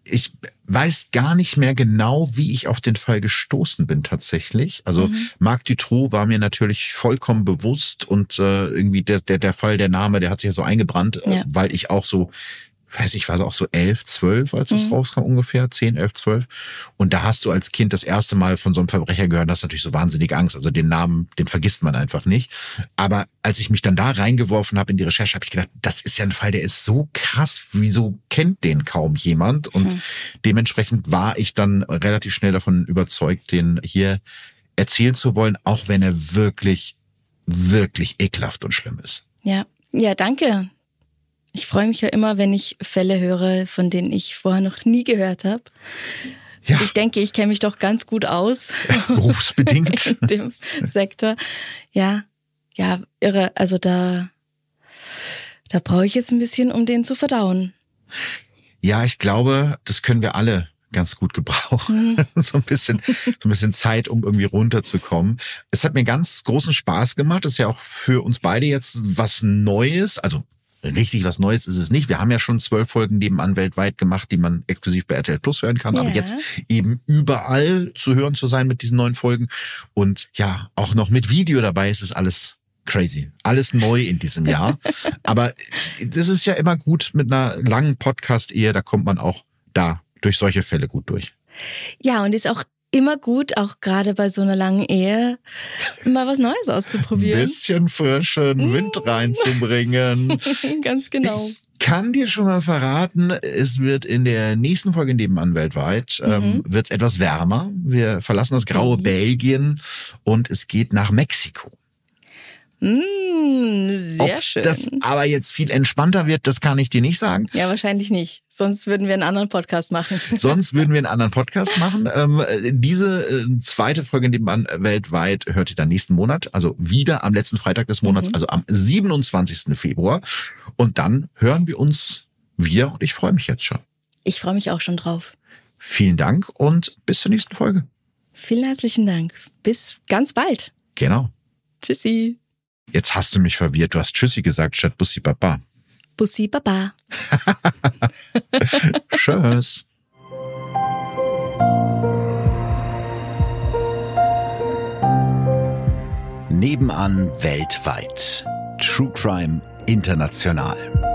Ich weiß gar nicht mehr genau, wie ich auf den Fall gestoßen bin tatsächlich. Also Marc Dutroux war mir natürlich vollkommen bewusst und irgendwie der Fall, der Name, der hat sich ja so eingebrannt, weil ich auch so, ich war so auch so 11, 12, als das rauskam ungefähr, 10, 11, 12. Und da hast du als Kind das erste Mal von so einem Verbrecher gehört, hast natürlich so wahnsinnig Angst. Also den Namen, den vergisst man einfach nicht. Aber als ich mich dann da reingeworfen habe in die Recherche, habe ich gedacht, das ist ja ein Fall, der ist so krass, wieso kennt den kaum jemand? Und dementsprechend war ich dann relativ schnell davon überzeugt, den hier erzählen zu wollen, auch wenn er wirklich, wirklich ekelhaft und schlimm ist. Ja, danke. Ich freue mich ja immer, wenn ich Fälle höre, von denen ich vorher noch nie gehört habe. Ja. Ich denke, ich kenne mich doch ganz gut aus. Berufsbedingt. In dem Sektor. Ja, irre. Also da brauche ich jetzt ein bisschen, um den zu verdauen. Ja, ich glaube, das können wir alle ganz gut gebrauchen. So ein bisschen Zeit, um irgendwie runterzukommen. Es hat mir ganz großen Spaß gemacht. Das ist ja auch für uns beide jetzt was Neues. Also richtig was Neues ist es nicht. Wir haben ja schon 12 Folgen nebenan weltweit gemacht, die man exklusiv bei RTL Plus hören kann. Ja. Aber jetzt eben überall zu hören zu sein mit diesen 9 Folgen. Und ja, auch noch mit Video dabei ist es alles crazy. Alles neu in diesem Jahr. Aber das ist ja immer gut mit einer langen Podcast-Ehe. Da kommt man auch da durch solche Fälle gut durch. Ja, und ist auch immer gut, auch gerade bei so einer langen Ehe, mal was Neues auszuprobieren. Ein bisschen frischen Wind reinzubringen. Ganz genau. Ich kann dir schon mal verraten, es wird in der nächsten Folge Nebenan weltweit, wird es etwas wärmer. Wir verlassen das graue Belgien und es geht nach Mexiko. Sehr schön. Ob das aber jetzt viel entspannter wird, das kann ich dir nicht sagen. Ja, wahrscheinlich nicht. Sonst würden wir einen anderen Podcast machen. Diese zweite Folge Nebenan weltweit hört ihr dann nächsten Monat, also wieder am letzten Freitag des Monats, also am 27. Februar. Und dann hören wir uns wieder und ich freue mich jetzt schon. Ich freue mich auch schon drauf. Vielen Dank und bis zur nächsten Folge. Vielen herzlichen Dank. Bis ganz bald. Genau. Tschüssi. Jetzt hast du mich verwirrt. Du hast Tschüssi gesagt statt Bussi Baba. Bussi Baba. Tschüss. Nebenan weltweit. True Crime international.